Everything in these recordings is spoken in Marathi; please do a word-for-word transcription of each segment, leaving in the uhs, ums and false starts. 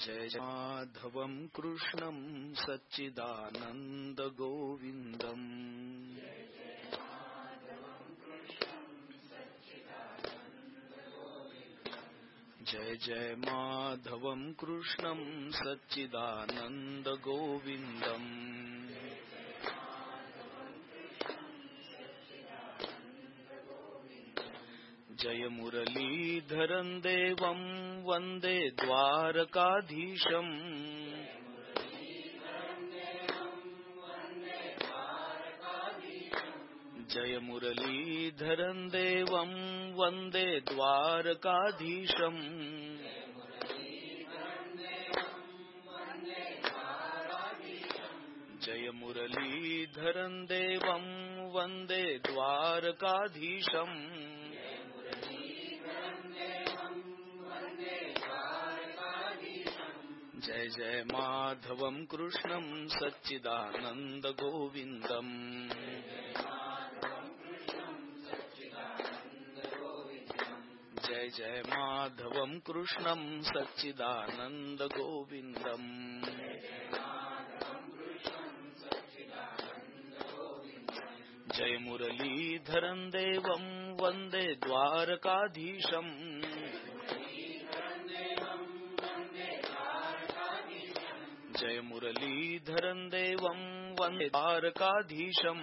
जय माधवं कृष्णं सच्चिदानंद गोविंदम। जय जय माधवं कृष्णं सच्चिदानंद गोविंदम। जय मुरलीधरं देवं वंदे द्वारकाधीशम्। जय मुरलीधरं देवं वंदे द्वारकाधीशम्। जय मुरलीधरं देवं वंदे द्वारकाधीशम्। जय जय माधवं कृष्णं सच्चिदानंद गोविंदम। जय जय माधवं कृष्णं सच्चिदानंद गोविंदम। जय मुरलीधरं देवं वंदे द्वारकाधीशम्। जय मुरलीधरं देवं वंदे द्वारकाधीशम्।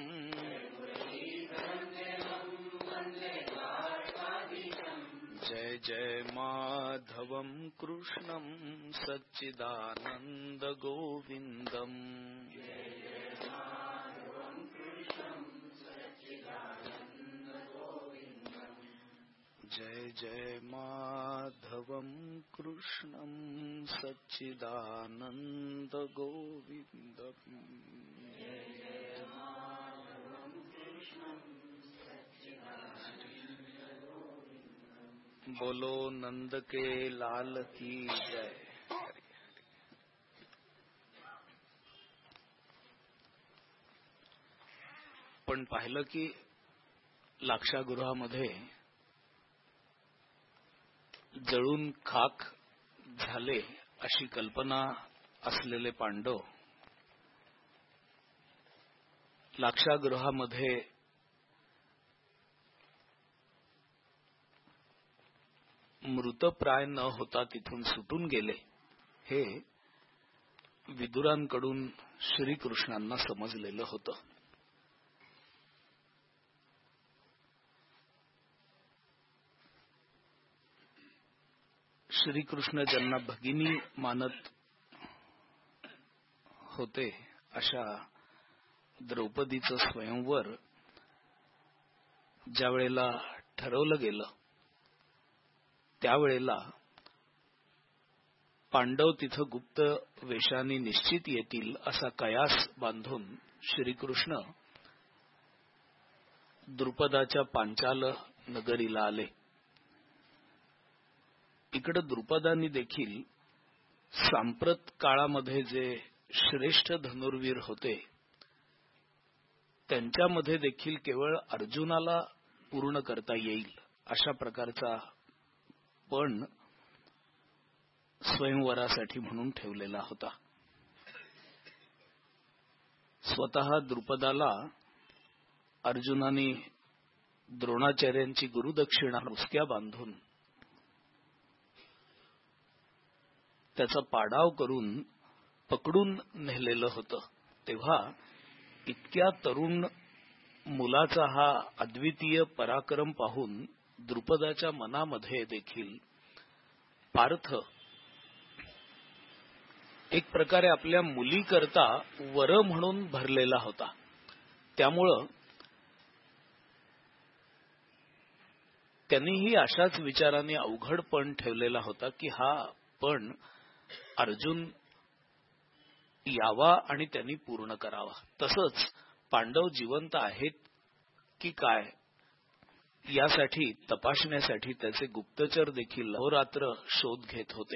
जय जय माधवं कृष्णं सच्चिदानंद गोविंदम। जय जय माधवं कृष्णं सच्चिदानंद गोविंदम। बोलो नंद के लाल की जय। पण पाहिलं की लाक्षागृहामध्ये जळून खाक झाले अशी कल्पना असलेले पांडव लाक्षागृहामध्ये मृतप्राय न होता तिथून सुटून गेले हे विदुरांकडून श्रीकृष्णांना समजलेलं होतं। श्रीकृष्ण ज्यांना भगिनी मानत होते अशा द्रौपदीचं स्वयंवर ज्या वेळेला ठरवलं गेलं त्यावेळेला पांडव तिथं गुप्त वेशाने निश्चित येतील असा कयास बांधून श्रीकृष्ण द्रुपदाच्या पांचाल नगरीला आले। इकडे द्रुपदांनी देखील सांप्रत काळामध्ये जे श्रेष्ठ धनुर्वीर होते त्यांच्यामध्ये देखील केवळ अर्जुनाला पूर्ण करता येईल अशा प्रकारचा पण स्वयंवरासाठी म्हणून ठेवलेला होता। स्वतः द्रुपदाला अर्जुनाने द्रोणाचार्यांची गुरुदक्षिणा मुसक्या बांधून त्याचा पाडाव करून पकडून नेलेलं होतं। तेव्हा इतक्या तरुण मुलाचा हा अद्वितीय पराक्रम पाहून द्रुपदाच्या मनामध्ये देखील पार्थ एक प्रकारे आपल्या मुलीकरता वर म्हणून भरलेला होता। त्यामुळं त्यांनीही अशाच विचाराने अवघड पण ठेवलेला होता की हा पण अर्जुन यावा आणि त्यांनी पूर्ण करावा। तसंच पांडव जिवंत आहेत की काय यासाठी तपासण्यासाठी त्याचे गुप्तचर देखील अहोरात्र शोध घेत होते।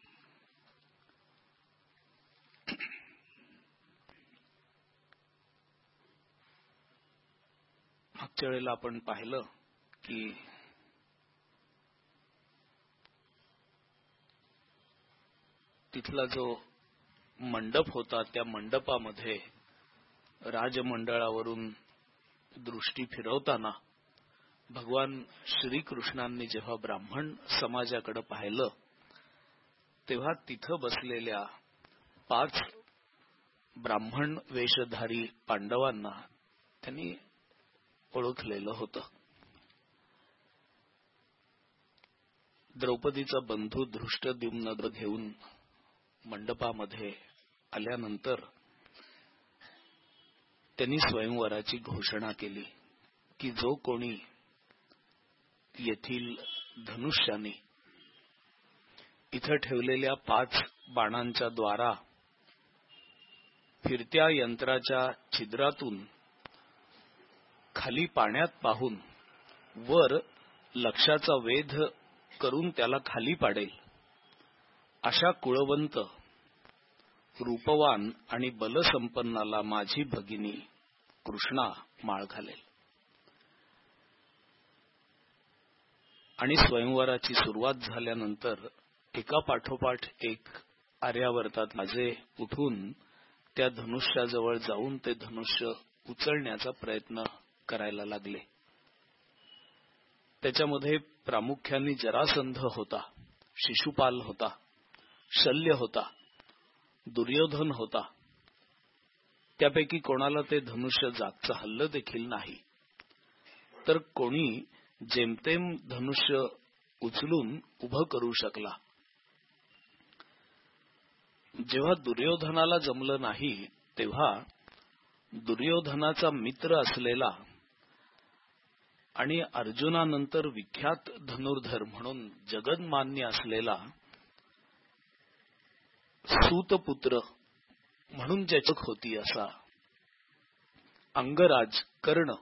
मागच्या वेळेला आपण पाहिलं की तिथला जो मंडप होता त्या मंडपामध्ये राजमंडळावरून दृष्टी फिरवताना भगवान श्रीकृष्णांनी जेव्हा ब्राह्मण समाजाकडे पाहिलं तेव्हा तिथं बसलेल्या पाच ब्राह्मण वेशधारी पांडवांना त्यांनी ओळखलेलं होतं. द्रौपदीचा बंधू धृष्टद्युम्न घेऊन मंडपामध्ये आल्यानंतर त्यांनी स्वयंवराची घोषणा केली की जो कोणी येथील धनुष्याने इथं ठेवलेल्या पाच बाणांच्या द्वारा फिरत्या यंत्राच्या छिद्रातून खाली पाण्यात पाहून वर लक्षाचा वेध करून त्याला खाली पाडेल अशा कुळवंत रूपवान आणि बलसंपन्नाला माझी भगिनी कृष्णा माळ घालेल. आणि स्वयंवराची सुरुवात झाल्यानंतर एका पाठोपाठ एक आर्यावर्तात राजे उठून त्या धनुष्याजवळ जाऊन ते धनुष्य उचलण्याचा प्रयत्न करायला लागले. त्याच्यामध्ये प्रामुख्याने जरासंध होता, शिशुपाल होता, शल्य होता, दुर्योधन होता. त्यापैकी कोणाला ते धनुष्य जागचं हल्लं देखील नाही. तर कोणी जेमतेम धनुष्य उचलून उभं करू शकला. जेव्हा दुर्योधनाला जमलं नाही तेव्हा दुर्योधनाचा मित्र असलेला आणि अर्जुनानंतर विख्यात धनुर्धर म्हणून जगन्मान्य असलेला सूतपुत्र म्हणून ज्याची होती असा अंगराज कर्ण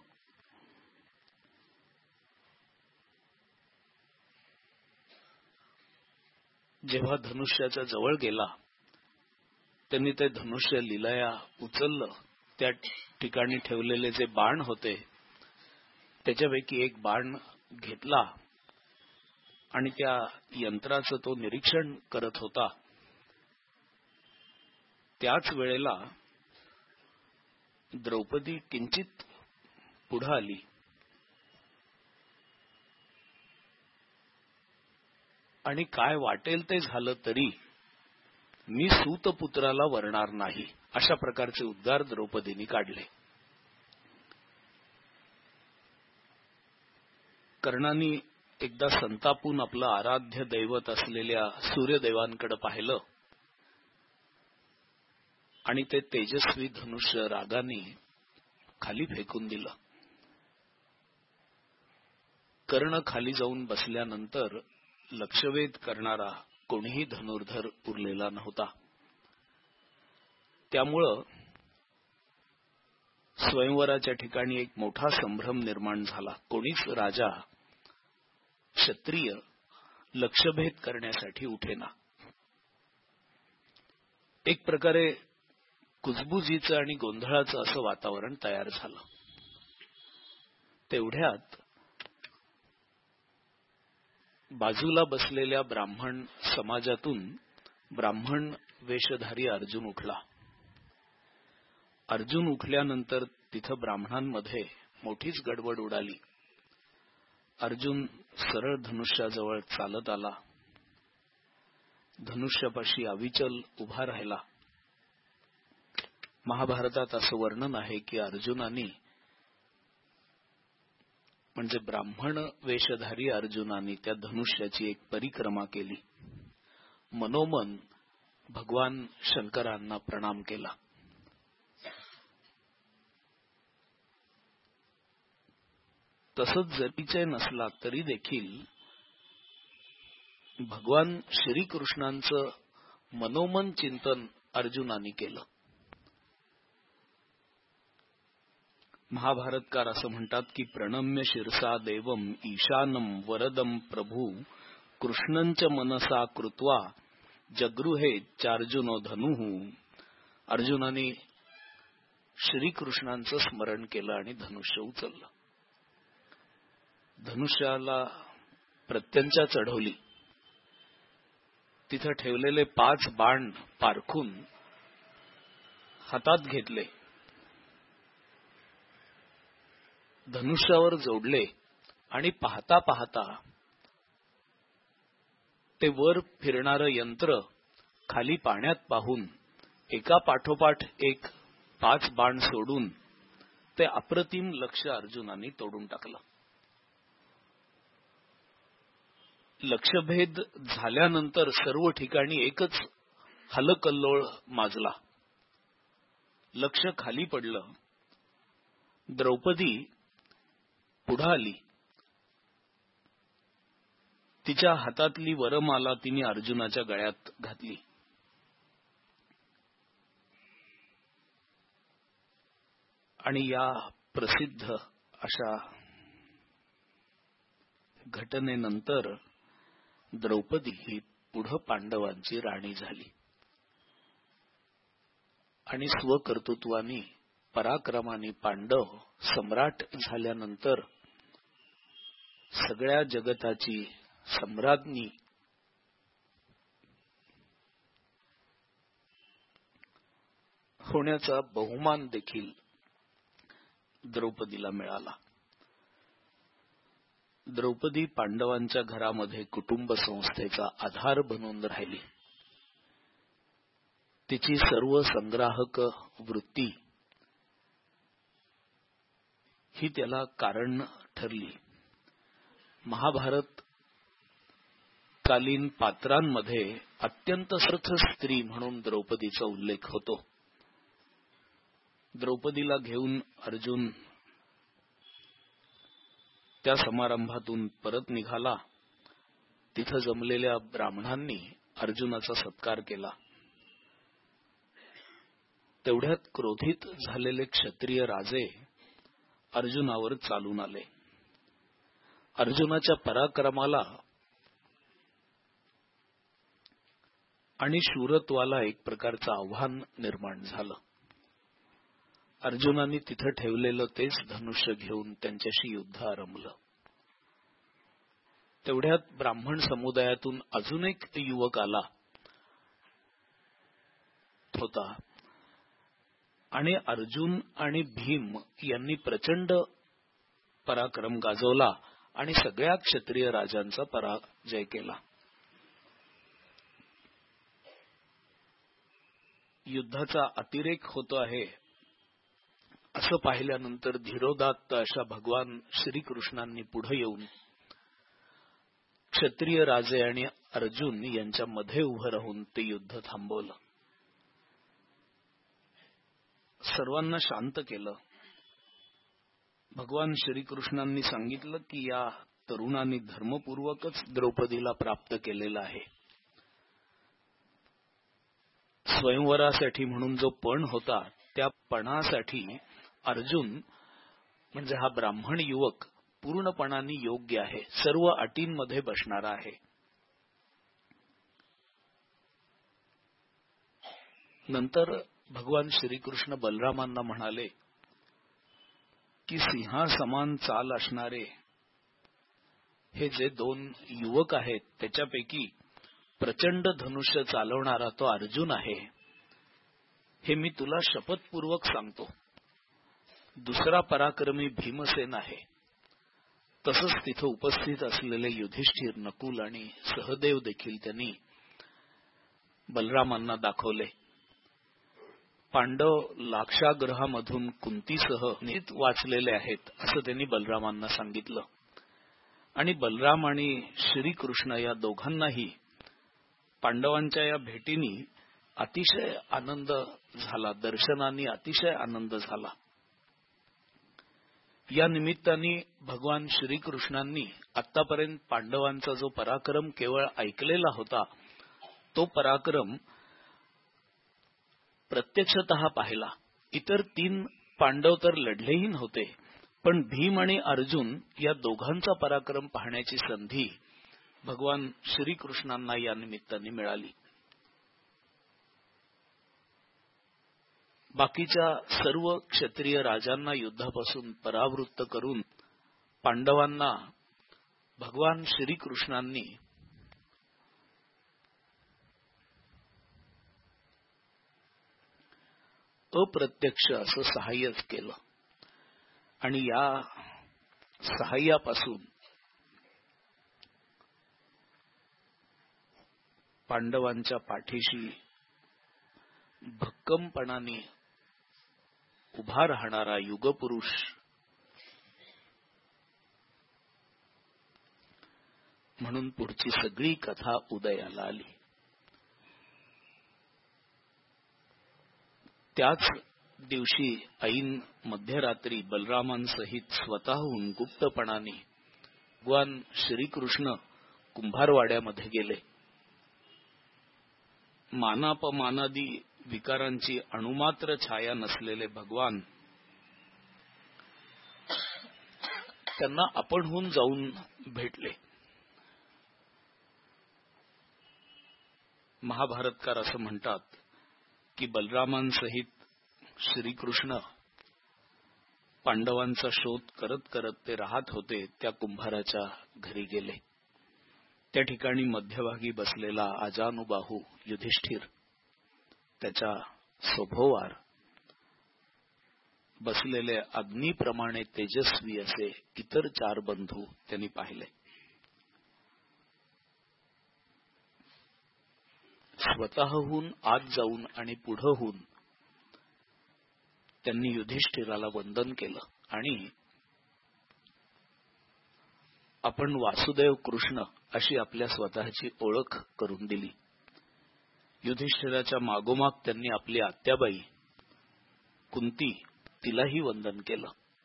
जेव्हा धनुष्याच्या जवळ गेला त्यांनी ते धनुष्य लीलया उचललं. त्या ठिकाणी ठेवलेले जे बाण होते त्याच्यापैकी एक बाण घेतला आणि त्या यंत्राचं तो निरीक्षण करत होता. त्याच वेळेला द्रौपदी किंचित पुढे आली. आणि काय वाटेल ते झालं तरी मी सूतपुत्राला वरणार नाही अशा प्रकारचे उद्गार द्रौपदीने काढले. कर्णाने एकदा संतापून आपलं आराध्य दैवत असलेल्या सूर्यदेवांकडे पाहिलं आणि ते तेजस्वी धनुष्य रागाने खाली फेकून दिलं. कर्ण खाली जाऊन बसल्यानंतर लक्षवेध करणारा कोणीही धनुर्धर उरलेला नव्हता. त्यामुळं स्वयंवराच्या ठिकाणी एक मोठा संभ्रम निर्माण झाला. कोणीच राजा क्षत्रिय लक्षभेद करण्यासाठी उठेना. एक प्रकारे कुजबुजीचं आणि गोंधळाचं असं वातावरण तयार झालं. तेवढ्यात बाजूला बसलेल्या ब्राह्मण समाजातून ब्राह्मण वेशधारी अर्जुन उठला. अर्जुन उठल्यानंतर तिथं ब्राह्मणांमध्ये मोठीच गडबड उडाली. अर्जुन सरळ धनुष्याजवळ चालत आला. धनुष्यापाशी अविचल उभा राहिला. महाभारतात असं वर्णन आहे की अर्जुनाने म्हणजे ब्राह्मण वेशधारी अर्जुनाने त्या धनुष्याची एक परिक्रमा केली. मनोमन भगवान शंकरांना प्रणाम केला. तसंच जरीचे नसला तरी देखील भगवान श्रीकृष्णांचं मनोमन चिंतन अर्जुनाने केलं. महाभारतकार असं म्हणतात की प्रणम्य शिरसा देवम ईशानम वरदम प्रभू कृष्णंच मनसा कृत्वा जगृहे चार्जुनो धनुः. अर्जुनाने श्रीकृष्णांचं स्मरण केलं आणि धनुष्य उचललं. धनुष्याला प्रत्यंचा चढवली. तिथं ठेवलेले पाच बाण पारखून हातात घेतले, धनुष्यावर जोडले आणि पाहता पाहता ते वर फिरणारं यंत्र खाली पाण्यात पाहून एका पाठोपाठ एक पाच बाण सोडून ते अप्रतिम लक्ष्य अर्जुनांनी तोडून टाकलं. लक्ष्यभेद झाल्यानंतर सर्व ठिकाणी एकच हलकल्लोळ माजला. लक्ष्य खाली पडलं. द्रौपदी पुढे आली. तिच्या हातातली वरमाला तिने अर्जुनाच्या गळ्यात घातली. आणि या प्रसिद्ध अशा घटनेनंतर द्रौपदी ही पुढे पांडवांची राणी झाली आणि स्वकर्तृत्वाने पराक्रमाने पांडव सम्राट झाल्यानंतर सगळ्या जगताची सम्राज्ञी होण्याचा बहुमान देखील द्रौपदीला मिळाला. द्रौपदी पांडवांच्या घरामध्ये कुटुंब संस्थेचा आधार बनून राहिली. तिची सर्व संग्राहक वृत्ती ही त्याला कारण ठरली. महाभारत कालीन पात्रांमध्ये अत्यंत सर्थ स्त्री म्हणून द्रौपदीचा उल्लेख होतो. द्रौपदीला घेऊन अर्जुन त्या समारंभातून परत निघाला. तिथं जमलेल्या ब्राह्मणांनी अर्जुनाचा सत्कार केला. तेवढ्यात क्रोधित झालेले क्षत्रिय राजे अर्जुनावर चालून आले. अर्जुनाच्या पराक्रमाला आणि शूरत्वाला एक प्रकारचं आव्हान निर्माण झालं. अर्जुनाने तिथं ठेवलेलं तेच धनुष्य घेऊन त्यांच्याशी युद्ध आरंभलं. तेवढ्यात ब्राह्मण समुदायातून अजून एक युवक आला होता आणि अर्जुन आणि भीम यांनी प्रचंड पराक्रम गाजवला आणि सगळ्या क्षत्रिय राजांचा पराजय केला. युद्धाचा अतिरेक होतो आहे असं पाहिल्यानंतर धीरोदात्त अशा भगवान श्रीकृष्णांनी पुढे येऊन क्षत्रिय राजे आणि अर्जुन यांच्या मध्ये उभं राहून ते युद्ध थांबवलं. सर्वांना शांत केलं. भगवान श्रीकृष्णांनी सांगितलं की या तरुणांनी धर्मपूर्वकच द्रौपदीला प्राप्त केलेला आहे. स्वयंवरासाठी म्हणून जो पण होता त्या पणासाठी अर्जुन म्हणजे हा ब्राह्मण युवक पूर्णपणाने योग्य आहे, सर्व अटींमध्ये बसणारा आहे. नंतर भगवान श्रीकृष्ण बलरामांना म्हणाले की सिंहासमान चाल असणारे हे जे दोन युवक आहेत त्याच्यापैकी प्रचंड धनुष्य चालवणारा तो अर्जुन आहे, हे मी तुला शपथपूर्वक सांगतो. दुसरा पराक्रमी भीमसेन आहे. तसंच तिथं उपस्थित असलेले युधिष्ठिर, नकुल आणि सहदेव देखील त्यांनी बलरामांना दाखवले. पांडव लाक्षागृहामधून कुंतीसह नीट वाचलेले आहेत असं त्यांनी बलरामांना सांगितलं. आणि बलराम आणि श्रीकृष्ण या दोघांनाही पांडवांच्या या भेटीनी अतिशय आनंद झाला, दर्शनाने अतिशय आनंद झाला. या निमित्ताने भगवान श्रीकृष्णांनी आतापर्यंत पांडवांचा जो पराक्रम केवळ ऐकलेला होता तो पराक्रम प्रत्यक्षतः पाहिला. इतर तीन पांडव तर लढलेही नव्हते, पण भीम आणि अर्जुन या दोघांचा पराक्रम पाहण्याची संधी भगवान श्रीकृष्णांना या निमित्ताने मिळाली. बाकीच्या सर्व क्षत्रिय राजांना युद्धापासून परावृत्त करून पांडवांना भगवान श्रीकृष्णांनी अप्रत्यक्ष असं सहाय्यच केलं आणि या सहाय्यापासून पांडवांच्या पाठीशी भक्कमपणाने उभा राहणारा युगपुरुष म्हणून पुढची सगळी कथा उदयाला आली. त्याच दिवशी ऐन मध्यरात्री बलरामांसहित स्वतःहून गुप्तपणाने भगवान श्रीकृष्ण कुंभारवाड्यामध्ये गेले. मानापमानादी विकारांची अणुमात्र छाया नसलेले भगवान त्यांना आपणहून जाऊन भेटले. महाभारतकार असं म्हणतात की बलरामांसहित श्रीकृष्ण पांडवांचा शोध करत करत ते राहत होते त्या कुंभाराच्या घरी गेले. त्या ठिकाणी मध्यभागी बसलेला आजानुबाहू युधिष्ठिर, त्याच्या सभोवार बसलेले अग्नीप्रमाणे तेजस्वी असे इतर चार बंधू त्यांनी पाहिले. स्वतःहून आत जाऊन आणि पुढहून त्यांनी युधिष्ठिराला वंदन केलं आणि आपण वासुदेव कृष्ण अशी आपल्या स्वतःची ओळख करून दिली. युधिष्ठिराच्या मागोमाग त्यांनी आपली आत्याबाई कुंती तिलाही वंदन केलं.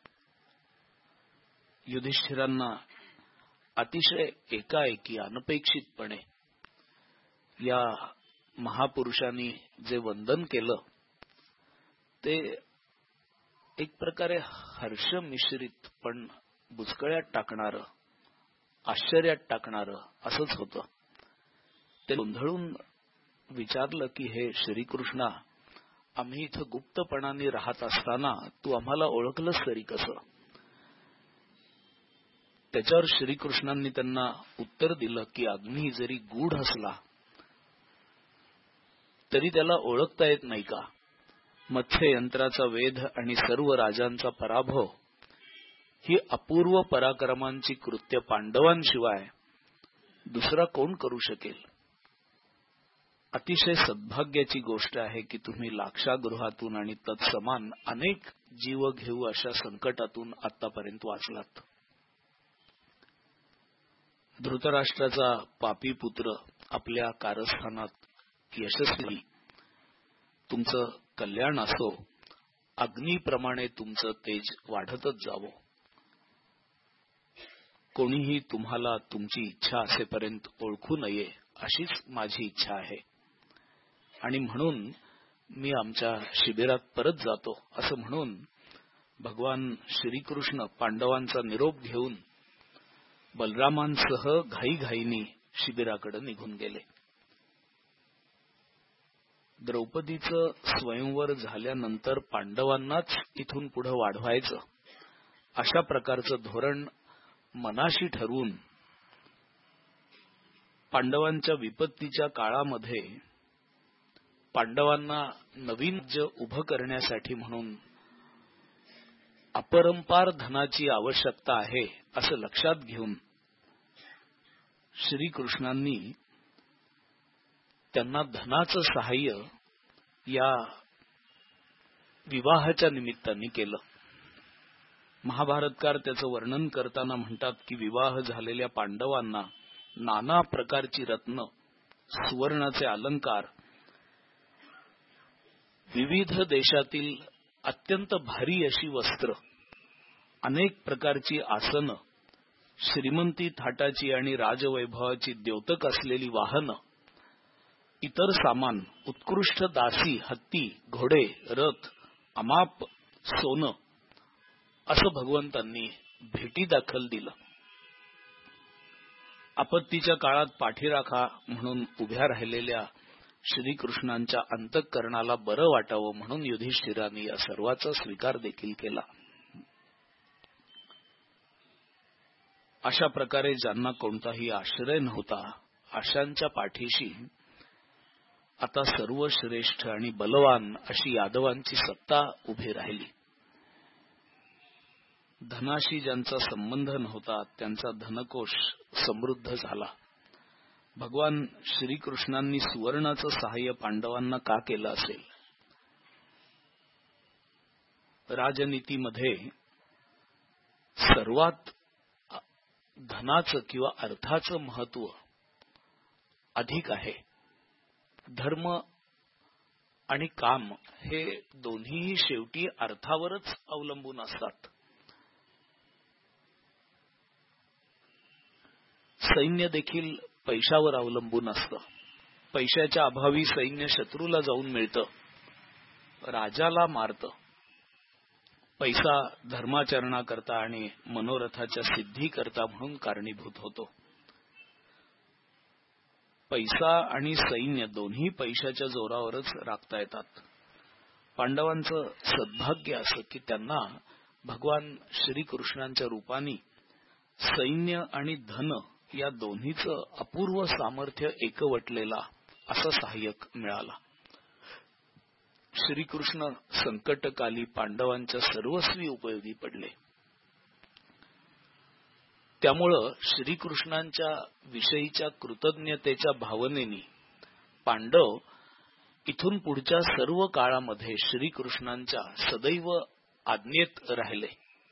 युधिष्ठिरांना अतिशय एकाएकी अनपेक्षितपणे या महापुरुषांनी जे वंदन केलं ते एक प्रकारे हर्ष मिश्रित पण बुचकळ्यात टाकणारं, आश्चर्यात टाकणारं असंच होतं. ते गोंधळून विचारलं की हे श्रीकृष्णा, आम्ही इथं गुप्तपणाने राहत असताना तू आम्हाला ओळखलंस तरी कसं? त्याच्यावर श्रीकृष्णांनी त्यांना उत्तर दिलं की अग्नी जरी गूढ असला तरी त्याला ओळखता येत नाही का? मत्स्य यंत्राचा वेध आणि सर्व राजांचा पराभव ही अपूर्व पराक्रमांची कृत्य पांडवांशिवाय दुसरा कोण करू शकेल? अतिशय सद्भाग्याची गोष्ट आहे की तुम्ही लाक्षागृहातून आणि तत्समान अनेक जीव घेऊ अशा संकटातून आतापर्यंत वाचलात. धृतराष्ट्राचा पापी पुत्र आपल्या कारस्थानात यशस्वी, तुमचं कल्याण असो, अग्नीप्रमाणे तुमचं तेज वाढतच जावो. कोणीही तुम्हाला तुमची इच्छा असेपर्यंत ओळखू नये अशीच माझी इच्छा आहे आणि म्हणून मी आमच्या शिबिरात परत जातो असं म्हणून भगवान श्रीकृष्ण पांडवांचा निरोप घेऊन बलरामांसह घाईघाईनी शिबिराकडे निघून गेले. द्रौपदीचं स्वयंवर झाल्यानंतर पांडवांनाच इथून पुढे वाढवायचं अशा प्रकारचं धोरण मनाशी ठरवून पांडवांच्या विपत्तीच्या काळामध्ये पांडवांना नवीन राज्य उभं करण्यासाठी म्हणून अपरंपार धनाची आवश्यकता आहे असं लक्षात घेऊन श्रीकृष्णांनी त्यांना धनाचं सहाय्य या विवाहाच्या निमित्ताने केलं. महाभारतकार त्याचं वर्णन करताना म्हणतात की विवाह झालेल्या पांडवांना नाना प्रकारची रत्न, सुवर्णाचे अलंकार, विविध देशातील अत्यंत भारी अशी वस्त्र, अनेक प्रकारची आसनं, श्रीमंती थाटाची आणि राजवैभवाची द्योतक असलेली वाहनं, इतर सामान, उत्कृष्ट दासी, हत्ती, घोडे, रथ, अमाप सोनं असं भगवंतांनी भेटी दाखल दिलं. आपत्तीच्या काळात पाठीराखा म्हणून उभ्या राहिलेल्या श्रीकृष्णांच्या अंतःकरणाला बरं वाटावं म्हणून युधिष्ठिरांनी या सर्वाचा स्वीकार देखील केला. अशा प्रकारे ज्यांना कोणताही आश्रय नव्हता अशांच्या पाठीशी आता सर्वश्रेष्ठ आणि बलवान अशी यादवांची सत्ता उभी राहिली. धनाशी ज्यांचा संबंध नव्हता त्यांचा धनकोश समृद्ध झाला. भगवान श्रीकृष्णांनी सुवर्णाचं सहाय्य पांडवांना का केलं असेल? राजनीतीमध्ये सर्वात धनाचं किंवा अर्थाचं महत्व अधिक आहे. धर्म आणि काम हे दोन्हीही शेवटी अर्थावरच अवलंबून असतात. सैन्य देखील पैशावर अवलंबून असतं. पैशाच्या अभावी सैन्य शत्रूला जाऊन मिळतं, राजाला मारतं. पैसा धर्माचरणाकरता आणि मनोरथाच्या सिद्धीकरता म्हणून कारणीभूत होतो. पैसा आणि सैन्य दोन्ही पैशाच्या जोरावरच राखता येतात. पांडवांचं सद्भाग्य असं की त्यांना भगवान श्रीकृष्णांच्या रूपाने सैन्य आणि धन या दोन्हीचं अपूर्व सामर्थ्य एकवटलेला असा सहाय्यक मिळाला. श्रीकृष्ण संकटकाली पांडवांच्या सर्वस्वी उपयोगी पडले. त्यामुळं श्रीकृष्णांच्या विषयीच्या कृतज्ञतेच्या भावनेने पांडव इथून पुढच्या सर्व काळामध्ये श्रीकृष्णांच्या सदैव आज्ञेत राहिले.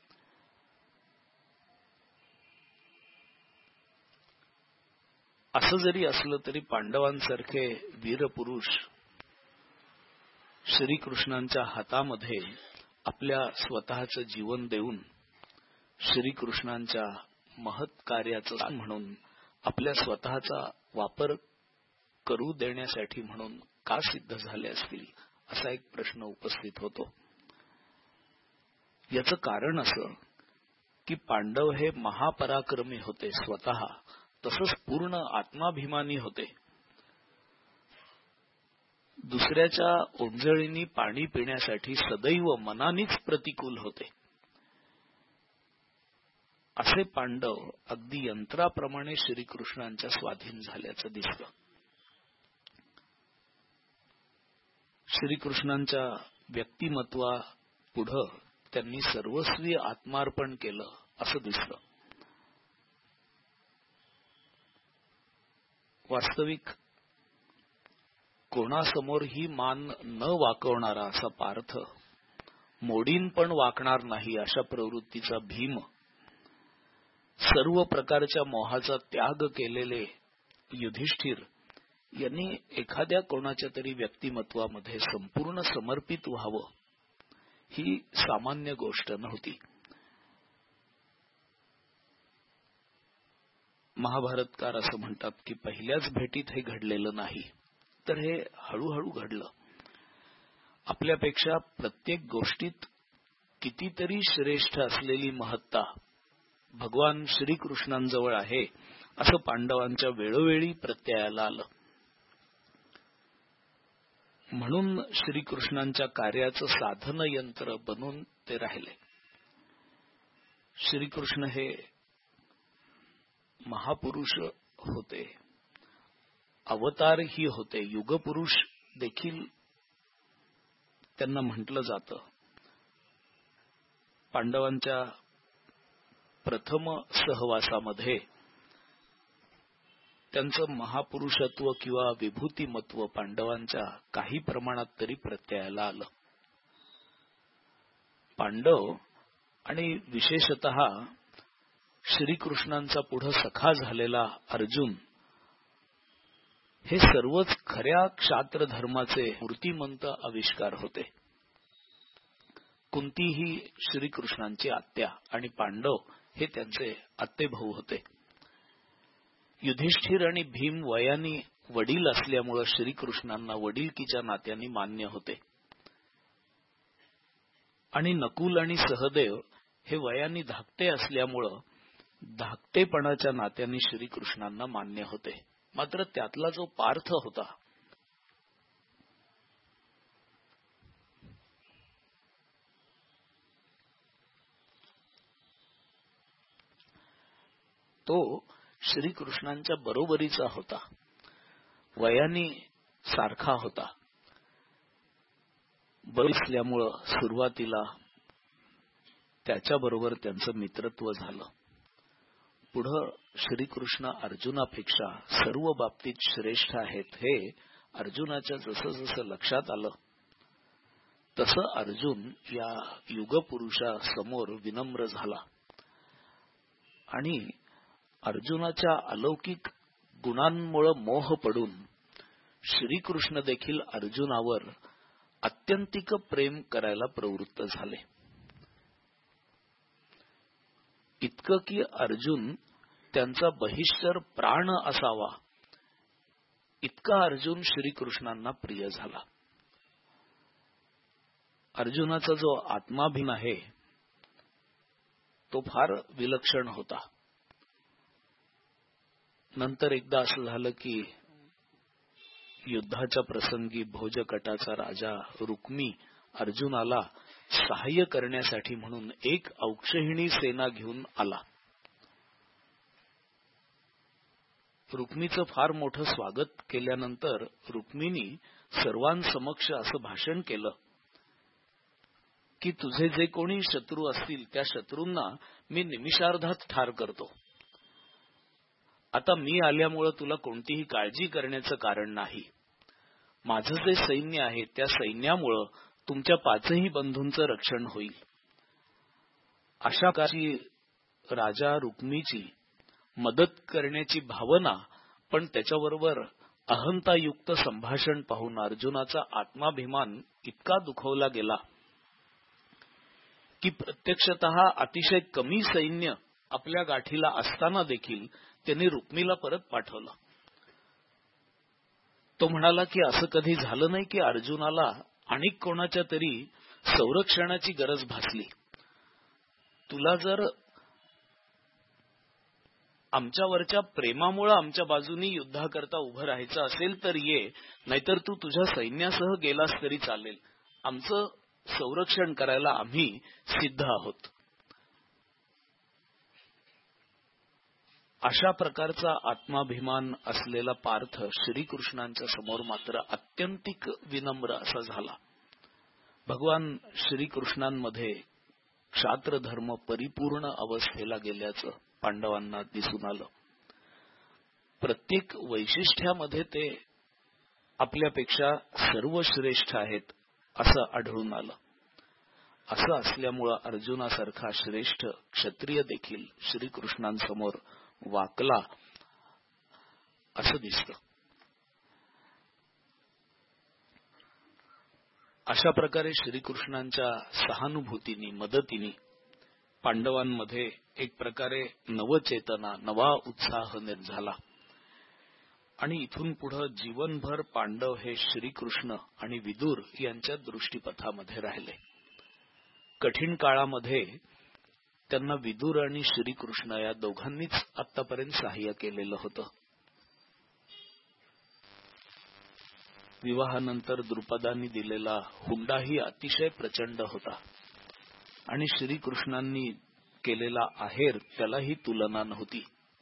असं जरी असलं तरी पांडवांसारखे वीरपुरुष श्रीकृष्णांच्या हातामध्ये आपल्या स्वतःचं जीवन देऊन श्रीकृष्णांच्या महत् कार्याचं म्हणून आपल्या स्वतःचा वापर करू देण्यासाठी म्हणून का सिद्ध झाले असतील असा एक प्रश्न उपस्थित होतो. याचं कारण असं की पांडव हे महापराक्रमी होते स्वतः, तसंच पूर्ण आत्माभिमानी होते. दुसऱ्याच्या ओंजळीनी पाणी पिण्यासाठी सदैव मनानेच प्रतिकूल होते. असे पांडव अगदी यंत्राप्रमाणे श्रीकृष्णांच्या स्वाधीन झाल्याचं दिसतं. श्रीकृष्णांच्या व्यक्तिमत्वा पुढं त्यांनी सर्वस्वी आत्मार्पण केलं असं दिसतं. वास्तविक कोणासमोरही मान न वाकवणारा असा पार्थ, मोडीन पण वाकणार नाही अशा प्रवृत्तीचा भीम, सर्व प्रकारच्या मोहाचा त्याग केलेले युधिष्ठिर यांनी एखाद्या कोणाच्या तरी व्यक्तिमत्वामध्ये संपूर्ण समर्पित व्हावं ही सामान्य गोष्ट नव्हती. महाभारतकार असं म्हणतात की पहिल्याच भेटीत हे घडलेलं नाही, तर हे हळूहळू घडलं. आपल्यापेक्षा प्रत्येक गोष्टीत कितीतरी श्रेष्ठ असलेली महत्ता भगवान श्रीकृष्णांजवळ आहे असं पांडवांच्या वेळोवेळी प्रत्ययाला आलं. म्हणून श्रीकृष्णांच्या कार्याचं साधन यंत्र बनून ते राहिले. श्रीकृष्ण हे महापुरुष होते, अवतारही होते, युगपुरुष देखील त्यांना म्हटलं जातं. पांडवांच्या प्रथम सहवासामध्ये त्यांचं महापुरुषत्व किंवा विभूतिमत्व पांडवांच्या काही प्रमाणात तरी प्रत्ययाला आलं. पांडव आणि विशेषतः श्रीकृष्णांचा पुढे सखा झालेला अर्जुन हे सर्वच खऱ्या क्षात्र धर्माचे मूर्तिमंत आविष्कार होते. कुंती ही श्रीकृष्णांची आत्या आणि पांडव हे त्यांचे आत्तेभाऊ होते. युधिष्ठिर आणि भीम वयाने वडील असल्यामुळे श्रीकृष्णांना वडिलकीच्या नात्याने मान्य होते आणि नकुल आणि सहदेव हे वयाने धाकटे असल्यामुळे धाकटेपणाच्या नात्याने श्रीकृष्णांना मान्य होते. मात्र त्यातला जो पार्थ होता तो श्रीकृष्णांच्या बरोबरीचा होता. वयाने सारखा होता. बसल्यामुळं सुरुवातीला त्याच्याबरोबर त्यांचं मित्रत्व झालं. पुढं श्रीकृष्ण अर्जुनापेक्षा सर्व बाबतीत श्रेष्ठ आहेत हे अर्जुनाच्या जसं जसं लक्षात आलं तसं अर्जुन या युगपुरुषा समोर विनम्र झाला आणि अर्जुनाच्या अलौकिक गुणांमुळे मोह पडून श्रीकृष्ण देखील अर्जुनावर अत्यंतिक प्रेम करायला प्रवृत्त झाले. इतकं की अर्जुन त्यांचा बहिष्कर प्राण असावा इतका अर्जुन श्रीकृष्णांना प्रिय झाला. अर्जुनाचा जो आत्माभिमान आहे तो फार विलक्षण होता. नंतर एकदा असं झालं की युद्धाच्या प्रसंगी भोजकटाचा राजा रुक्मी अर्जुनाला सहाय्य करण्यासाठी म्हणून एक औक्षहिणी सेना घेऊन आला. रुक्मीचं फार मोठं स्वागत केल्यानंतर रुक्मिणी सर्वांसमक्ष असं भाषण केलं की तुझे जे कोणी शत्रू असतील त्या शत्रूंना मी निमिषार्धात ठार करतो. आता मी आल्यामुळे तुला कोणतीही काळजी करण्याचं कारण नाही. माझं जे सैन्य आहे त्या सैन्यामुळं तुमच्या पाचही बंधूंचं रक्षण होईल. अशा प्रकारची राजा रुक्मीची मदत करण्याची भावना पण त्याच्याबरोबर अहंतायुक्त संभाषण पाहून अर्जुनाचा आत्माभिमान इतका दुखावला गेला की प्रत्यक्षतः अतिशय कमी सैन्य आपल्या गाठीला असताना देखील त्यांनी रुक्मीला परत पाठवलं. तो म्हणाला की असं कधी झालं नाही की अर्जुनाला आणि कोणाच्या तरी संरक्षणाची गरज भासली. तुला जर आमच्यावरच्या प्रेमामुळे आमच्या बाजूनी युद्धाकरता उभं राहायचं असेल तर ये, नाहीतर तू तुझ्या सैन्यासह गेलास तरी चालेल. आमचं संरक्षण करायला आम्ही सिद्ध आहोत. अशा प्रकारचा आत्माभिमान असलेला पार्थ श्रीकृष्णांच्या समोर मात्र अत्यंतिक विनम्र असा झाला. भगवान श्रीकृष्णांमध्ये क्षात्र धर्म परिपूर्ण अवस्थेला गेल्याचं पांडवांना दिसून आलं. प्रत्येक वैशिष्ट्यामध्ये ते आपल्यापेक्षा सर्वश्रेष्ठ आहेत असं आढळून आलं. असं असल्यामुळं अर्जुनासारखा श्रेष्ठ क्षत्रिय देखील श्रीकृष्णांसमोर वाकला असं दिसतं. अशा प्रकारे श्रीकृष्णांच्या सहानुभूतीने मदतीने पांडवांमध्ये एक प्रकारे नवचेतना नवा उत्साह झाला आणि इथून पुढे जीवनभर पांडव हे श्रीकृष्ण आणि विदुर यांच्या दृष्टीपथामध्ये राहिले. कठीण काळामध्ये त्यांना विदुर आणि श्रीकृष्ण या दोघांनीच आतापर्यंत सहाय्य केलेलं होतं. विवाहानंतर द्रुपदांनी दिलेला हुंडाही अतिशय प्रचंड होता आणि श्रीकृष्णांनी केलेला आहेर त्यालाही तुलना नव्हती.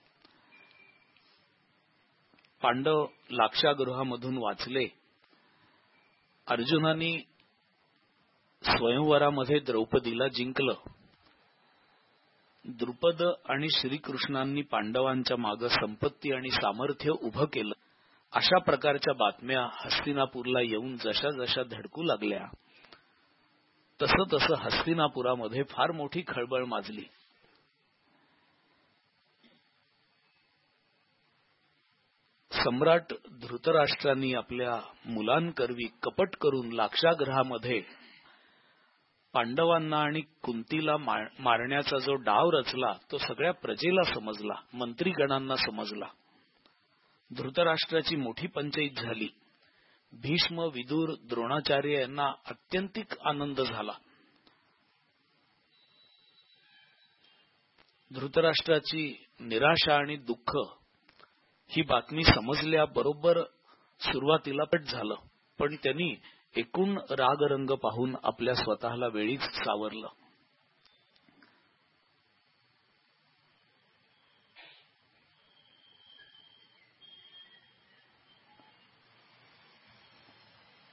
पांडव लाक्षागृहामधून वाचले. अर्जुनांनी स्वयंवरामध्ये द्रौपदीला जिंकलं. द्रुपद आणि श्रीकृष्णांनी पांडवांच्या मागे संपत्ती आणि सामर्थ्य उभं केलं. अशा प्रकारच्या बातम्या हस्तिनापूरला येऊन जशा जशा धडकू लागल्या तसं तसं हस्तिनापुरामध्ये फार मोठी खळबळ माजली. सम्राट धृतराष्ट्रांनी आपल्या मुलांकरवी कपट करून लाक्षागृहामध्ये पांडवांना आणि कुंतीला मारण्याचा जो डाव रचला तो सगळ्या प्रजेला समजला, मंत्रीगणांना समजला. धृतराष्ट्राची मोठी पंचायत झाली. भीष्म, विदुर, द्रोणाचार्य यांना अत्यंतिक आनंद झाला. धृतराष्ट्राची निराशा आणि दुःख ही बातमी समजल्याबरोबर सुरुवातीला पट झालं, पण त्यांनी एकूण रागरंग पाहून आपल्या स्वतःला वेळीच सावरलं.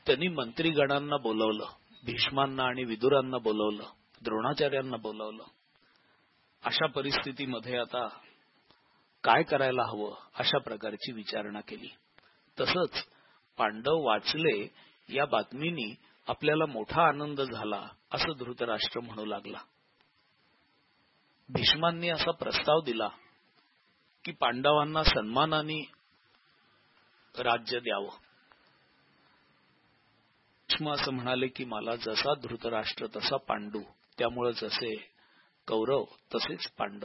त्यांनी मंत्रीगणांना बोलवलं, भीष्मांना आणि विदुरांना बोलवलं, द्रोणाचार्यांना बोलवलं. अशा परिस्थितीमध्ये आता काय करायला हवं अशा प्रकारची विचारणा केली. तसंच पांडव वाचले या बातमीनी आपल्याला मोठा आनंद झाला असं धृतराष्ट्र म्हणू लागला. भीष्मांनी असा प्रस्ताव दिला की पांडवांना सन्मानाने राज्य द्यावं. भीष्म असं म्हणाले की मला जसा धृतराष्ट्र तसा पांडू, त्यामुळे जसे कौरव तसेच पांडव.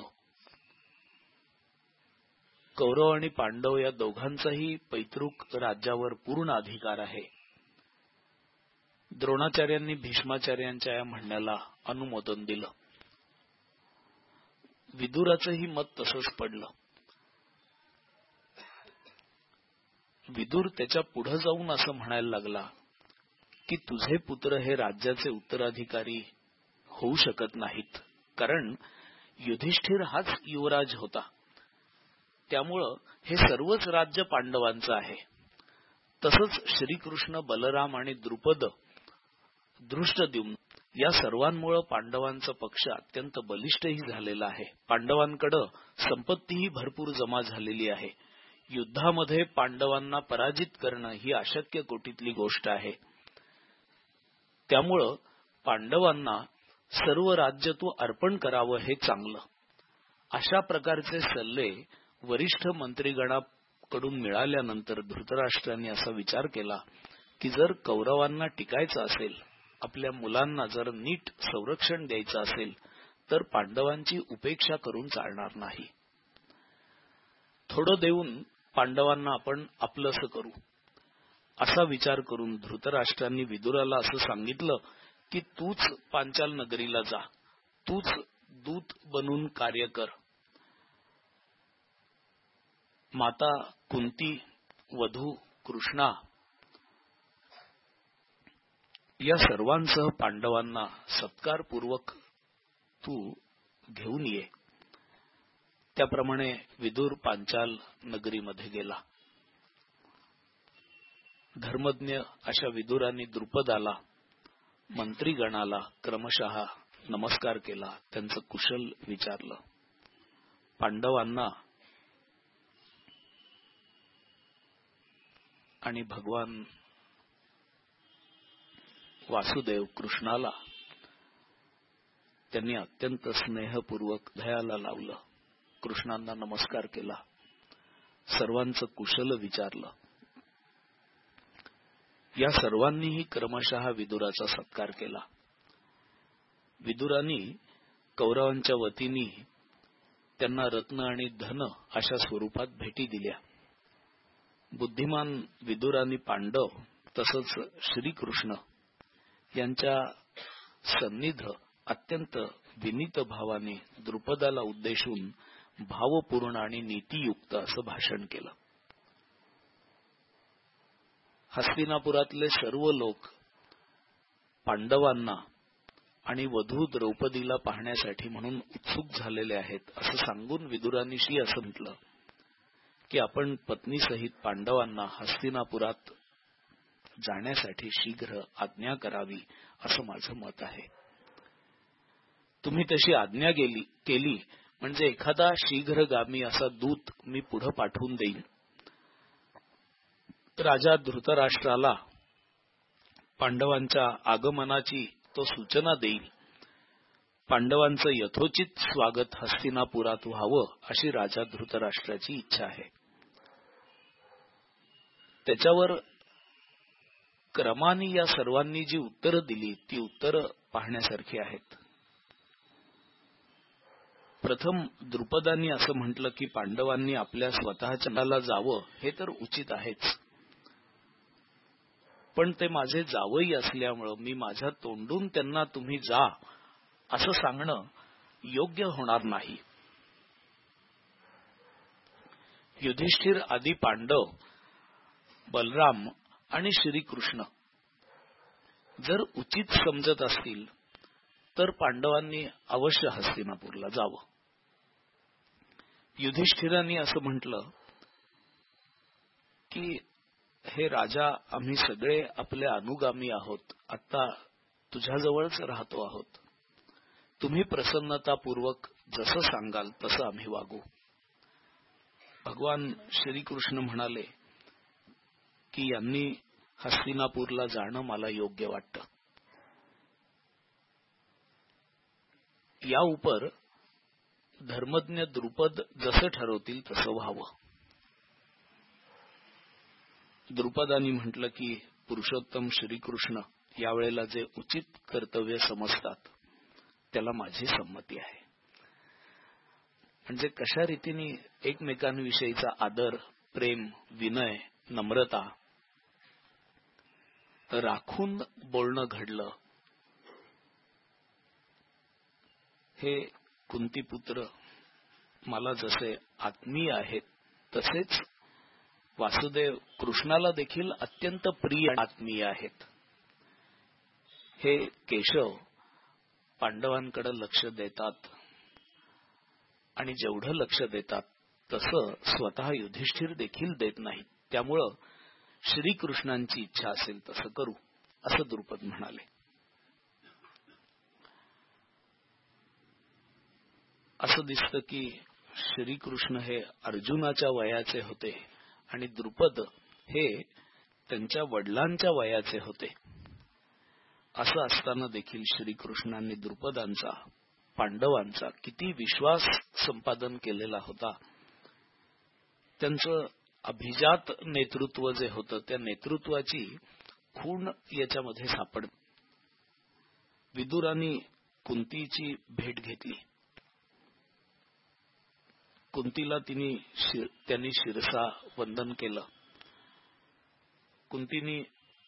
कौरव आणि पांडव या दोघांचाही पैतृक राज्यावर पूर्ण अधिकार आहे. द्रोणाचार्यांनी भीष्माचार्यांच्या या म्हणण्याला अनुमोदन दिलं. विदुराचंही मत तसंच पडलं. विदुर त्याच्या पुढे जाऊन असं म्हणायला लागला की तुझे पुत्र हे राज्याचे उत्तराधिकारी होऊ शकत नाहीत, कारण युधिष्ठिर हाच युवराज होता. त्यामुळं हे सर्वच राज्य पांडवांचं आहे. तसंच श्रीकृष्ण, बलराम आणि द्रुपद, दृष्टद्युम्न या सर्वांमुळे पांडवांचा पक्ष अत्यंत बलिष्ठही झालेला आहे. पांडवांकडे संपत्तीही भरपूर जमा झालेली आहे. युद्धामध्ये पांडवांना पराजित करणं ही अशक्य कोटीतली गोष्ट आहे. त्यामुळं पांडवांना सर्व राज्य तू अर्पण करावं हे चांगलं. अशा प्रकारचे सल्ले वरिष्ठ मंत्रीगणाकडून मिळाल्यानंतर धृतराष्ट्रांनी असा विचार केला की जर कौरवांना टिकायचं असेल, आपल्या मुलांना जर नीट संरक्षण द्यायचं असेल, तर पांडवांची उपेक्षा करून चालणार नाही. थोडं देऊन पांडवांना आपण आपलंसं करू असा विचार करून धृतराष्ट्रांनी विदुराला असं सांगितलं की तूच पांचाल नगरीला जा, तूच दूत बनून कार्य कर. माता कुंती, वधू कृष्णा या सर्वांसह पांडवांना सत्कारपूर्वक तू घेऊन ये. त्याप्रमाणे विदुर पांचाल नगरीमध्ये गेला. धर्मज्ञ अशा विदुरांनी द्रुपदाला, मंत्रीगणाला क्रमशः नमस्कार केला, त्यांचं कुशल विचारलं. पांडवांना आणि भगवान वासुदेव कृष्णाला त्यांनी अत्यंत स्नेहपूर्वक दयाला लावलं. कृष्णांना नमस्कार केला, सर्वांचं कुशल विचारलं. या सर्वांनीही क्रमशः विदुराचा सत्कार केला. विदुरांनी कौरवांच्या वतीने त्यांना रत्न आणि धन अशा स्वरूपात भेटी दिल्या. बुद्धिमान विदुरांनी पांडव तसंच श्रीकृष्ण यांच्या सन्निध अत्यंत विनीत भावाने द्रुपदाला उद्देशून भावपूर्ण आणि नीतियुक्त असं भाषण केलं. हस्तिनापुरातले सर्व लोक पांडवांना आणि वधू द्रौपदीला पाहण्यासाठी म्हणून उत्सुक झालेले आहेत असं सांगून विदुरांनीशी असं म्हटलं की आपण पत्नीसहित पांडवांना हस्तिनापुरात जाण्यासाठी शीघ्र आज्ञा करावी असं माझं मत आहे. तुम्ही तशी आज्ञा केली केली म्हणजे एखादा शीघ्रगामी असा दूत मी पुढे पाठवून देईन. राजा धृतराष्ट्राला पांडवांच्या आगमनाची तो सूचना देईल. पांडवांचं यथोचित स्वागत हस्तिनापुरात व्हावं अशी राजा धृतराष्ट्राची इच्छा आहे. त्याच्यावर क्रमाने या सर्वांनी जी उत्तरं दिली ती उत्तरं पाहण्यासारखी आहेत. प्रथम द्रुपदांनी असं म्हटलं की पांडवांनी आपल्या स्वतःच्याला जावं हे तर उचित आहेच, पण ते माझे जावई असल्यामुळं मी माझ्या तोंडून त्यांना तुम्ही जा असं सांगणं योग्य होणार नाही. युधिष्ठिर आदी पांडव, बलराम आणि श्रीकृष्ण जर उचित समजत असतील तर पांडवांनी अवश्य हस्तिनापूरला जावं. युधिष्ठिरांनी असं म्हटलं की हे राजा, आम्ही सगळे आपले अनुगामी आहोत, आता तुझ्याजवळच राहतो आहोत. तुम्ही प्रसन्नतापूर्वक जसं सांगाल तसं आम्ही वागू. भगवान श्रीकृष्ण म्हणाले की यांनी हस्तिनापूरला जाणं मला योग्य वाटतं. या उपर धर्मज्ञ द्रुपद जसं ठरवतील तसं व्हावं. द्रुपदांनी म्हटलं की पुरुषोत्तम श्रीकृष्ण यावेळेला जे उचित कर्तव्य समजतात त्याला माझी संमती आहे. म्हणजे कशा रीतीने एकमेकांविषयीचा आदर, प्रेम, विनय, नम्रता राखून बोलणं घडलं, हे कुंतीपुत्र मला जसे आत्मीय आहेत तसेच वासुदेव कृष्णाला देखील अत्यंत प्रिय आत्मीय आहेत. हे केशव पांडवांकडे लक्ष देतात आणि जेवढं लक्ष देतात तसं स्वतः युधिष्ठिर देखील देत नाहीत. त्यामुळं श्रीकृष्णांची इच्छा असेल तसं करू, असं द्रुपद म्हणाले. असं दिसतं की श्रीकृष्ण हे अर्जुनाच्या वयाचे होते आणि द्रुपद हे त्यांच्या वडिलांच्या वयाचे होते. असं असताना देखील श्रीकृष्णांनी द्रुपदांचा, पांडवांचा किती विश्वास संपादन केलेला होता. त्यांचं अभिजात नेतृत्व जे होतं त्या नेतृत्वाची खूण याच्यामध्ये सापड. विदुरांनी कुंतीची भेट घेतली. कुंतीला तिने त्यांनी शिरसा वंदन केलं. कुंतीने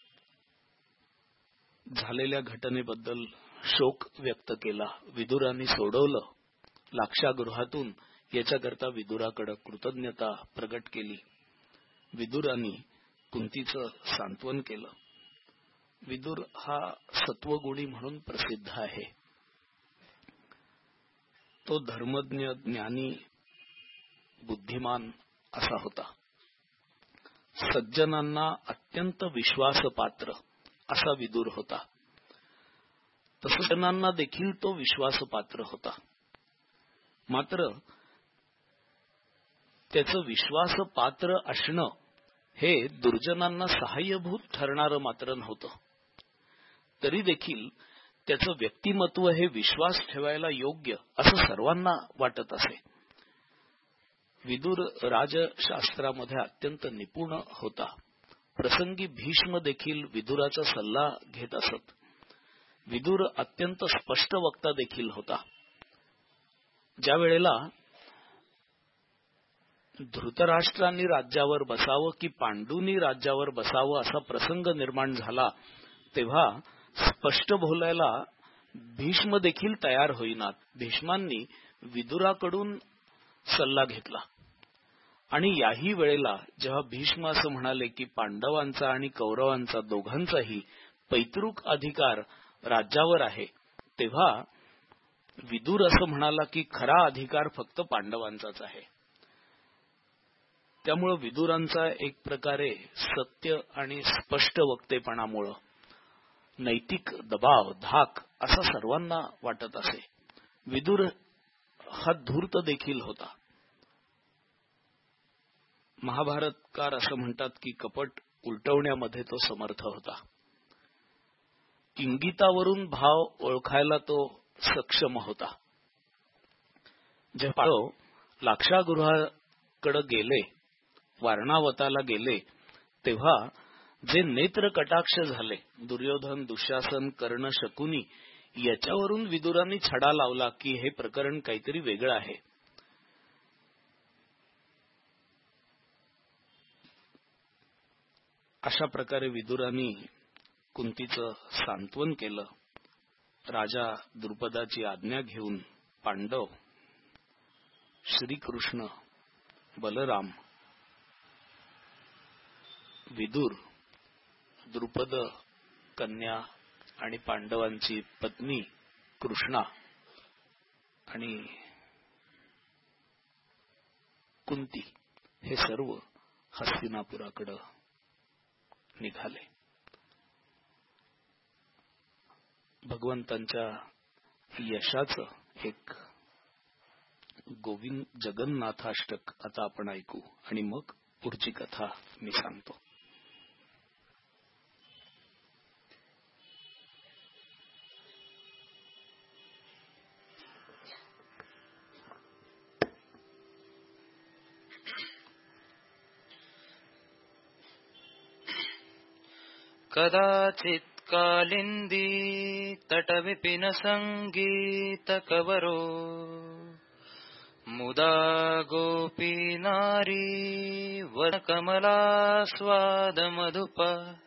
झालेल्या घटनेबद्दल शोक व्यक्त केला. विदुरांनी सोडवलं. लाक्षागृहातून याच्याकरता विदुराकडे कृतज्ञता प्रकट केली. विदुरांनी कुंतीचं सांत्वन केलं. विदुर हा सत्वगुणी म्हणून प्रसिद्ध आहे. तो धर्मज्ञ, ज्ञानी, बुद्धिमान असा होता. सज्जनांना अत्यंत विश्वासपात्र असा विदुर होता. तसंच जनांना देखील तो विश्वासपात्र होता. मात्र त्याचं विश्वासपात्र असणं हे दुर्जनांना सहाय्यभूत ठरणारं मात्र नव्हतं. तरी देखील त्याचं व्यक्तिमत्व हे विश्वास ठेवायला योग्य असं सर्वांना वाटत असे. विदुर राजशास्त्रामध्ये अत्यंत निपुण होता. प्रसंगी भीष्म देखील विदुराचा सल्ला घेत असत. विदुर अत्यंत स्पष्ट वक्ता देखील होता. ज्या वेळेला धृतराष्ट्रांनी राज्यावर बसावं की पांडूंनी राज्यावर बसावं असा प्रसंग निर्माण झाला तेव्हा स्पष्ट बोलायला भीष्म देखील तयार होईनात. भीष्मांनी विदुराकडून सल्ला घेतला आणि याही वेळेला जेव्हा भीष्म असं म्हणाले की पांडवांचा आणि कौरवांचा दोघांचाही पैतृक अधिकार राज्यावर आहे, तेव्हा विदुर असं म्हणाला की खरा अधिकार फक्त पांडवांचाच आहे. त्यामुळे विदुरांचा एक प्रकारे सत्य आणि स्पष्ट वक्तेपणामुळे नैतिक दबाव, धाक असा सर्वांना वाटत असे. विदुर हा धूर्त देखील होता. महाभारतकार असं म्हणतात की कपट उलटवण्यामध्ये तो समर्थ होता. इंगितावरून भाव ओळखायला तो सक्षम होता. जेव्हा लाक्षागृहाकडे गेले, वारणावताला गेले, तेव्हा जे नेत्र कटाक्ष झाले, दुर्योधन, दुःशासन, कर्ण, शकुनी याच्यावरून विदुरांनी छडा लावला की हे प्रकरण काहीतरी वेगळं आहे. अशा प्रकारे विदुरांनी कुंतीचं सांत्वन केलं. राजा द्रुपदाची आज्ञा घेऊन पांडव, श्रीकृष्ण, बलराम, विदुर, द्रुपद कन्या आणि पांडवांची पत्नी कृष्णा आणि कुंती हे सर्व हस्तिनापुराकडे निघाले. भगवंतांच्या यशाचं एक गोविंद जगन्नाथाष्टक आता आपण ऐकू आणि मग पुढची कथा मी सांगतो. कदाचित् कालिन्दी तटविपिन संगीतकवरो मुदा गोपी नारी वनकमलास्वादमधुप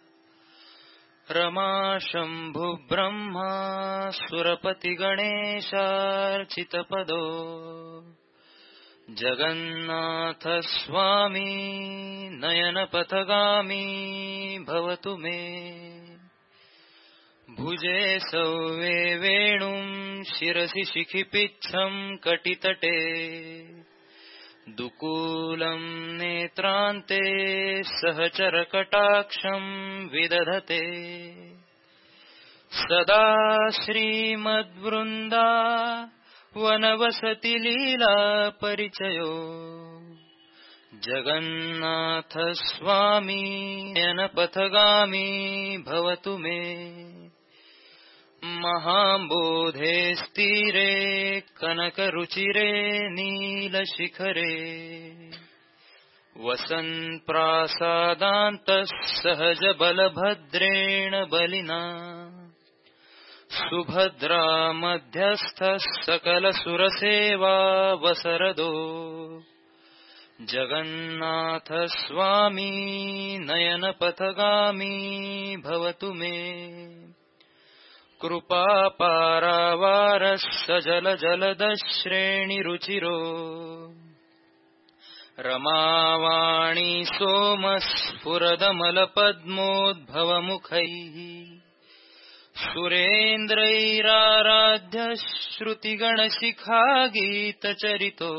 रमा शम्भु ब्रह्मा सुरपति गणेशार्चितपदो जगन्नाथ स्वामी नयनपथगामी भवतु मे. भुजे सौवे वेणुं शिरसि शिखिपिच्छं कटितटे दुकूलं नेत्रान्ते सहचरकटाक्षं विदधते. सदा श्रीमद्वृन्दा वनवसति लीला परिचयो जगन्नाथ स्वामी नयनपथगामी भवतु मे. महाम्बोधे स्थिरे कनकरुचिरे नीलशिखरे वसन् प्रासादान्तः सहज बलभद्रेण बलिना सुभद्रा मध्यस्थः सकलसुरसेवा वसरदो जगन्नाथ स्वामी नयनपथगामी भवतु मे. कृपापारावारः सजल जलदश्रेणिरुचिरो रमावाणी सोमस्फुरदमलपद्मोद्भवमुखैः सुरेन्द्रैराराध्य श्रुतिगणशिखागीतचरितो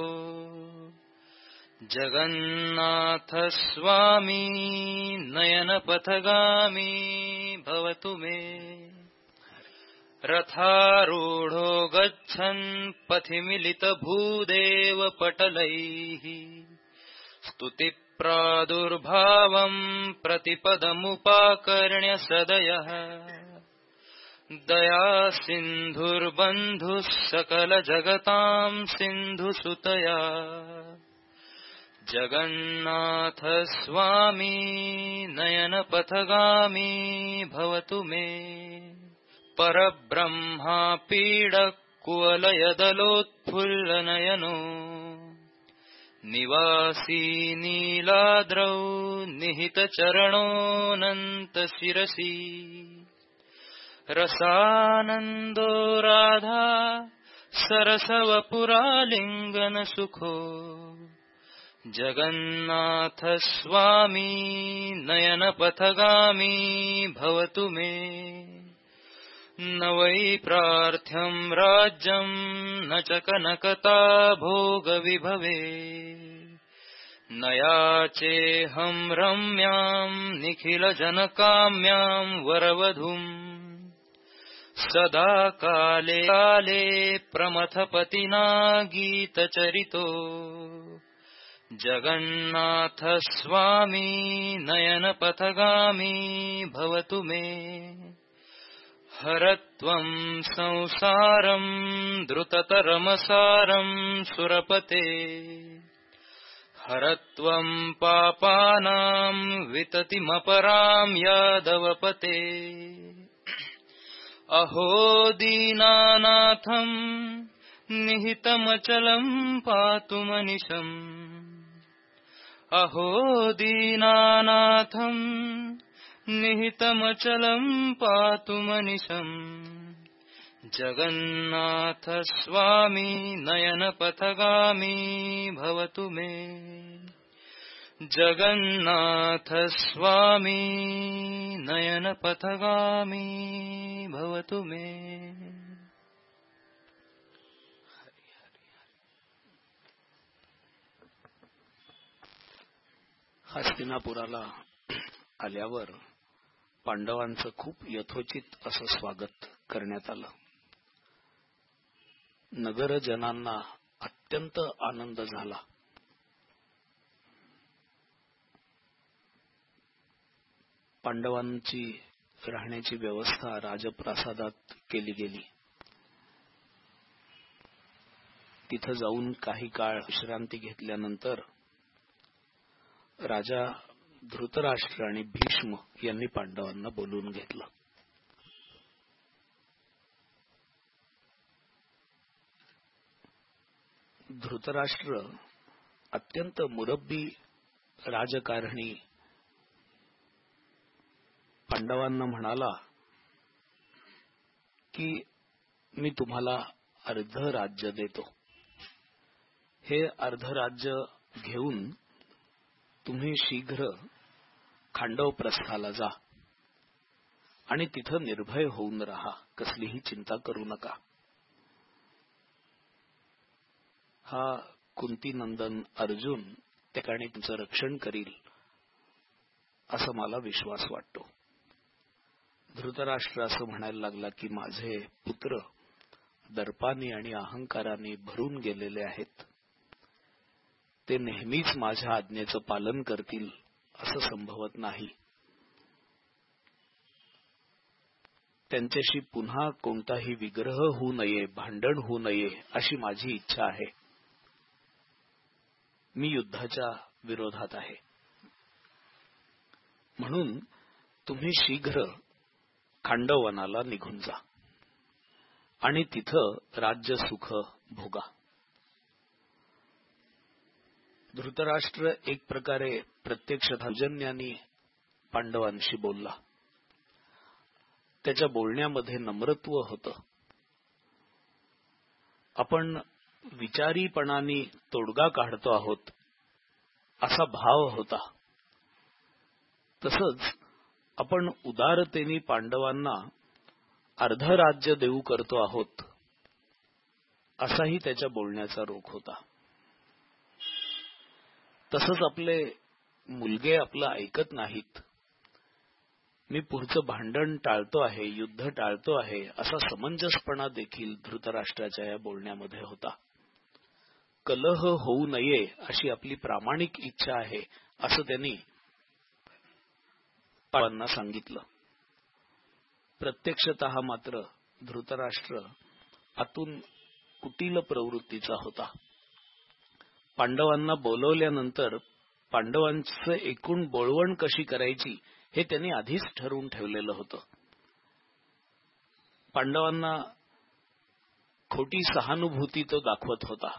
जगन्नाथ स्वामी नयनपथगामी भवतु मे. रथारूढो गच्छन् पथि मिलितभूदेव पटलैः स्तुतिप्रादुर्भावम् प्रतिपदमुपाकर्ण्य सदयः दया सिन्धुर्बन्धुः सकलजगतां सिन्धुसुतया जगन्नाथ स्वामी नयनपथगामी भवतु मे. परब्रह्मा पीडकुवलयदलोत्फुल्लनयनो निवासी नीलाद्रौ निहितचरणोऽनन्तशिरसि रसानन्दो राधा सरसवपुरालिङ्गनसुखो जगन्नाथ स्वामी नयनपथगामी भवतु मे. न वै प्रार्थ्यं राज्यं न च कनकता भोगविभवे न याचेऽहं रम्यां निखिलजनकाम्यां वरवधूम् सदा काले काले प्रमथपतिना गीतचरितो जगन्नाथ स्वामी नयनपथगामी भवतु मे. हरत्वं संसारं द्रुततरमसारं सुरपते हरत्वं पापानां विततिमपरां यादवपते. अहो दीनानाथं निहितमचलं पातु मनिषम् अहो दीनानाथं निहितमचलं पातु मनिषम् जगन्नाथ स्वामी नयनपथगामी भवतु मे. जगन्नाथ स्वामी नयनपथगामी भवतु मे. हस्तिनापुराला आल्यावर पांडवांचं खूप यथोचित असं स्वागत करण्यात आलं. नगरजनांना अत्यंत आनंद झाला. पांडवांची राहण्याची व्यवस्था राजप्रासादात केली गेली. तिथं जाऊन काही काळ विश्रांती घेतल्यानंतर राजा धृतराष्ट्र आणि भीष्म यांनी पांडवांना बोलवून घेतलं. धृतराष्ट्र अत्यंत मुरब्बी राजकारणी पांडवांना म्हणाला की मी तुम्हाला अर्ध राज्य देतो. हे अर्ध राज्य घेऊन तुम्ही शीघ्र खांडव प्रस्थाला जा आणि तिथं निर्भय होऊन राहा. कसलीही चिंता करू नका. हा कुंतीनंदन अर्जुन त्या ठिकाणी तुमचं रक्षण करील असं मला विश्वास वाटतो. धृतराष्ट्र असं म्हणायला लागला की माझे पुत्र दर्पाने आणि अहंकाराने भरून गेलेले आहेत. ते नेहमीच माझ्या आज्ञेचं पालन करतील असं संभवत नाही. त्यांच्याशी पुन्हा कोणताही विग्रह होऊ नये, भांडण होऊ नये अशी माझी इच्छा आहे. मी युद्धाच्या विरोधात आहे. म्हणून तुम्ही शीघ्र खांडववनाला निघून जा आणि तिथं राज्य सुख भोगा. धृतराष्ट्र एक प्रकारे प्रत्यक्ष सौजन्याने पांडवांशी बोलला. त्याच्या बोलण्यामध्ये नम्रत्व होतं. आपण विचारीपणाने तोडगा काढतो आहोत असा भाव होता. तसंच आपण उदारतेने पांडवांना अर्ध राज्य देऊ करतो आहोत असाही त्याच्या बोलण्याचा रोख होता. तसंच आपले मुलगे आपलं ऐकत नाहीत. मी पुढचं भांडण टाळतो आहे, युद्ध टाळतो आहे असा समंजसपणा देखील धृतराष्ट्राच्या या बोलण्यामध्ये होता. कलह होऊ नये अशी आपली प्रामाणिक इच्छा आहे असं त्यांनी पांडवांना सांगितलं. प्रत्यक्षतः मात्र धृतराष्ट्र आतून कुटील प्रवृत्तीचा होता. पांडवांना बोलवल्यानंतर पांडवांचं एकूण बोळवण कशी करायची हे त्यांनी आधीच ठरवून ठेवलेलं होतं. पांडवांना खोटी सहानुभूती तो दाखवत होता.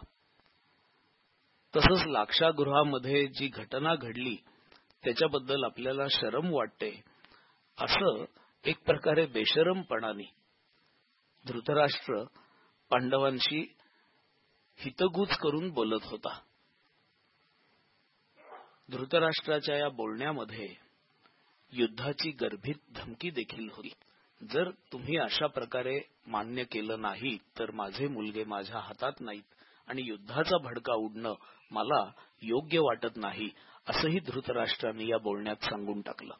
तसंच लाक्षागृहामध्ये जी घटना घडली त्याच्याबद्दल आपल्याला शरम वाटते असं एक प्रकारे बेशरमपणाने धृतराष्ट्र पांडवांशी हितगुज करून बोलत होता. धृतराष्ट्राच्या या बोलण्यामध्ये युद्धाची गर्भित धमकी देखील होती. जर तुम्ही अशा प्रकारे मान्य केलं नाही तर माझे मुलगे माझ्या हातात नाहीत आणि युद्धाचा भडका उडणं मला योग्य वाटत नाही असंही धृतराष्ट्राने या बोलण्यात सांगून टाकलं.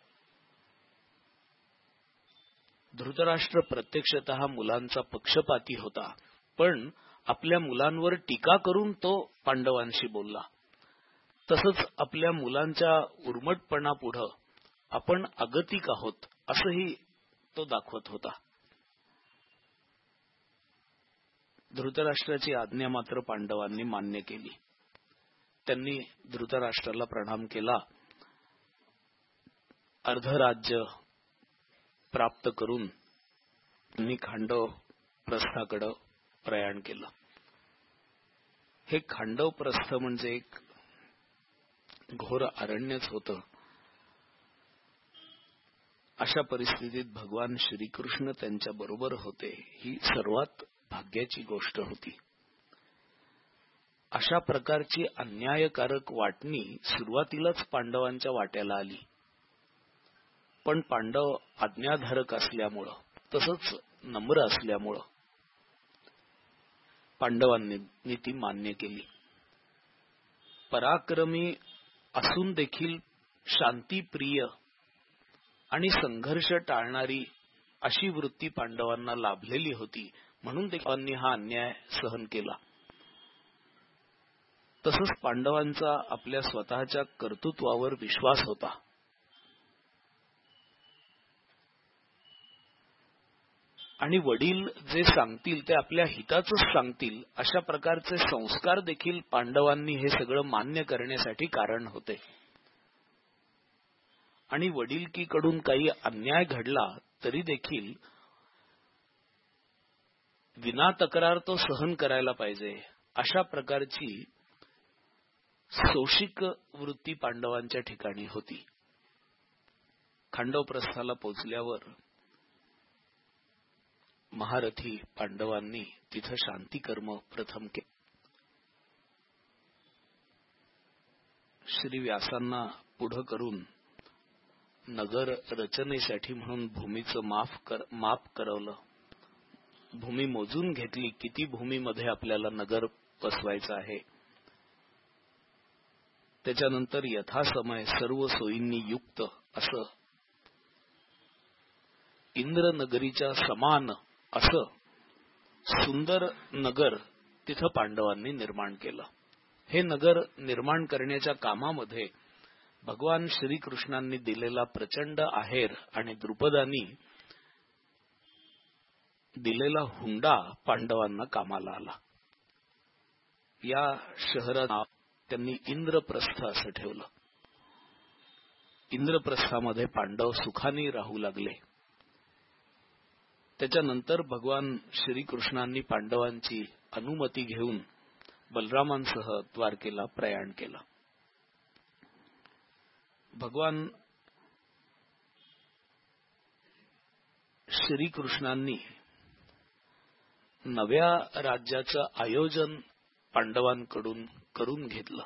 धृतराष्ट्र प्रत्यक्षतः मुलांचा पक्षपाती होता, पण आपल्या मुलांवर टीका करून तो पांडवांशी बोलला. तसंच आपल्या मुलांच्या उर्मटपणापुढं आपण अगतिक आहोत असंही तो दाखवत होता. धृतराष्ट्राची आज्ञा मात्र पांडवांनी मान्य केली. त्यांनी धृतराष्ट्राला प्रणाम केला. अर्धराज्य प्राप्त करून त्यांनी खांडव प्रस्थाकडे प्रयाण केलं. हे खांडव प्रस्थ म्हणजे एक घोर अरण्यच होतं. अशा परिस्थितीत भगवान श्रीकृष्ण त्यांच्या बरोबर होते ही सर्वात भाग्याची गोष्ट होती. अशा प्रकारची अन्यायकारक वाटणी सुरुवातीलाच पांडवांच्या वाट्याला आली, पण पांडव आज्ञाधारक असल्यामुळं तसंच नम्र असल्यामुळं पांडवांनी ती मान्य केली. पराक्रमी असून देखील शांतीप्रिय आणि संघर्ष टाळणारी अशी वृत्ती पांडवांना लाभलेली होती, म्हणून त्यांनी हा अन्याय सहन केला. तसंच पांडवांचा आपल्या स्वतःच्या कर्तृत्वावर विश्वास होता. आणि वडील जे सांगतील ते आपल्या हिताचंच सांगतील अशा प्रकारचे संस्कार देखील पांडवांनी हे सगळं मान्य करण्यासाठी कारण होते. आणि वडिलकीकडून काही अन्याय घडला तरी देखील विना तक्रार तो सहन करायला पाहिजे अशा प्रकारची सोशिक वृत्ती पांडवांच्या ठिकाणी होती. खांडव प्रस्थाला पोचल्यावर महारथी पांडवांनी तिथं शांती कर्म प्रथम केले. श्री व्यासांना पुढं करून नगर रचनेसाठी म्हणून भूमीचं माफ कर माप करवलं. भूमी मोजून घेतली, किती भूमीमध्ये आपल्याला नगर बसवायचं आहे. त्याच्यानंतर यथासमय सर्व सोयींनी युक्त असं इंद्रनगरीच्या समान असं सुंदर नगर तिथं पांडवांनी निर्माण केलं. हे नगर निर्माण करण्याच्या कामामध्ये भगवान श्रीकृष्णांनी दिलेला प्रचंड आहेर आणि द्रुपदांनी दिलेला हुंडा पांडवांना कामाला आला. या शहराचं त्यांनी इंद्रप्रस्थ असं ठेवलं. इंद्रप्रस्थामध्ये पांडव सुखाने राहू लागले. त्याच्यानंतर भगवान श्रीकृष्णांनी पांडवांची अनुमती घेऊन बलरामांसह द्वारकेला प्रयाण केलं. भगवान श्रीकृष्णांनी नव्या राज्याचं आयोजन पांडवांकडून करून घेतलं.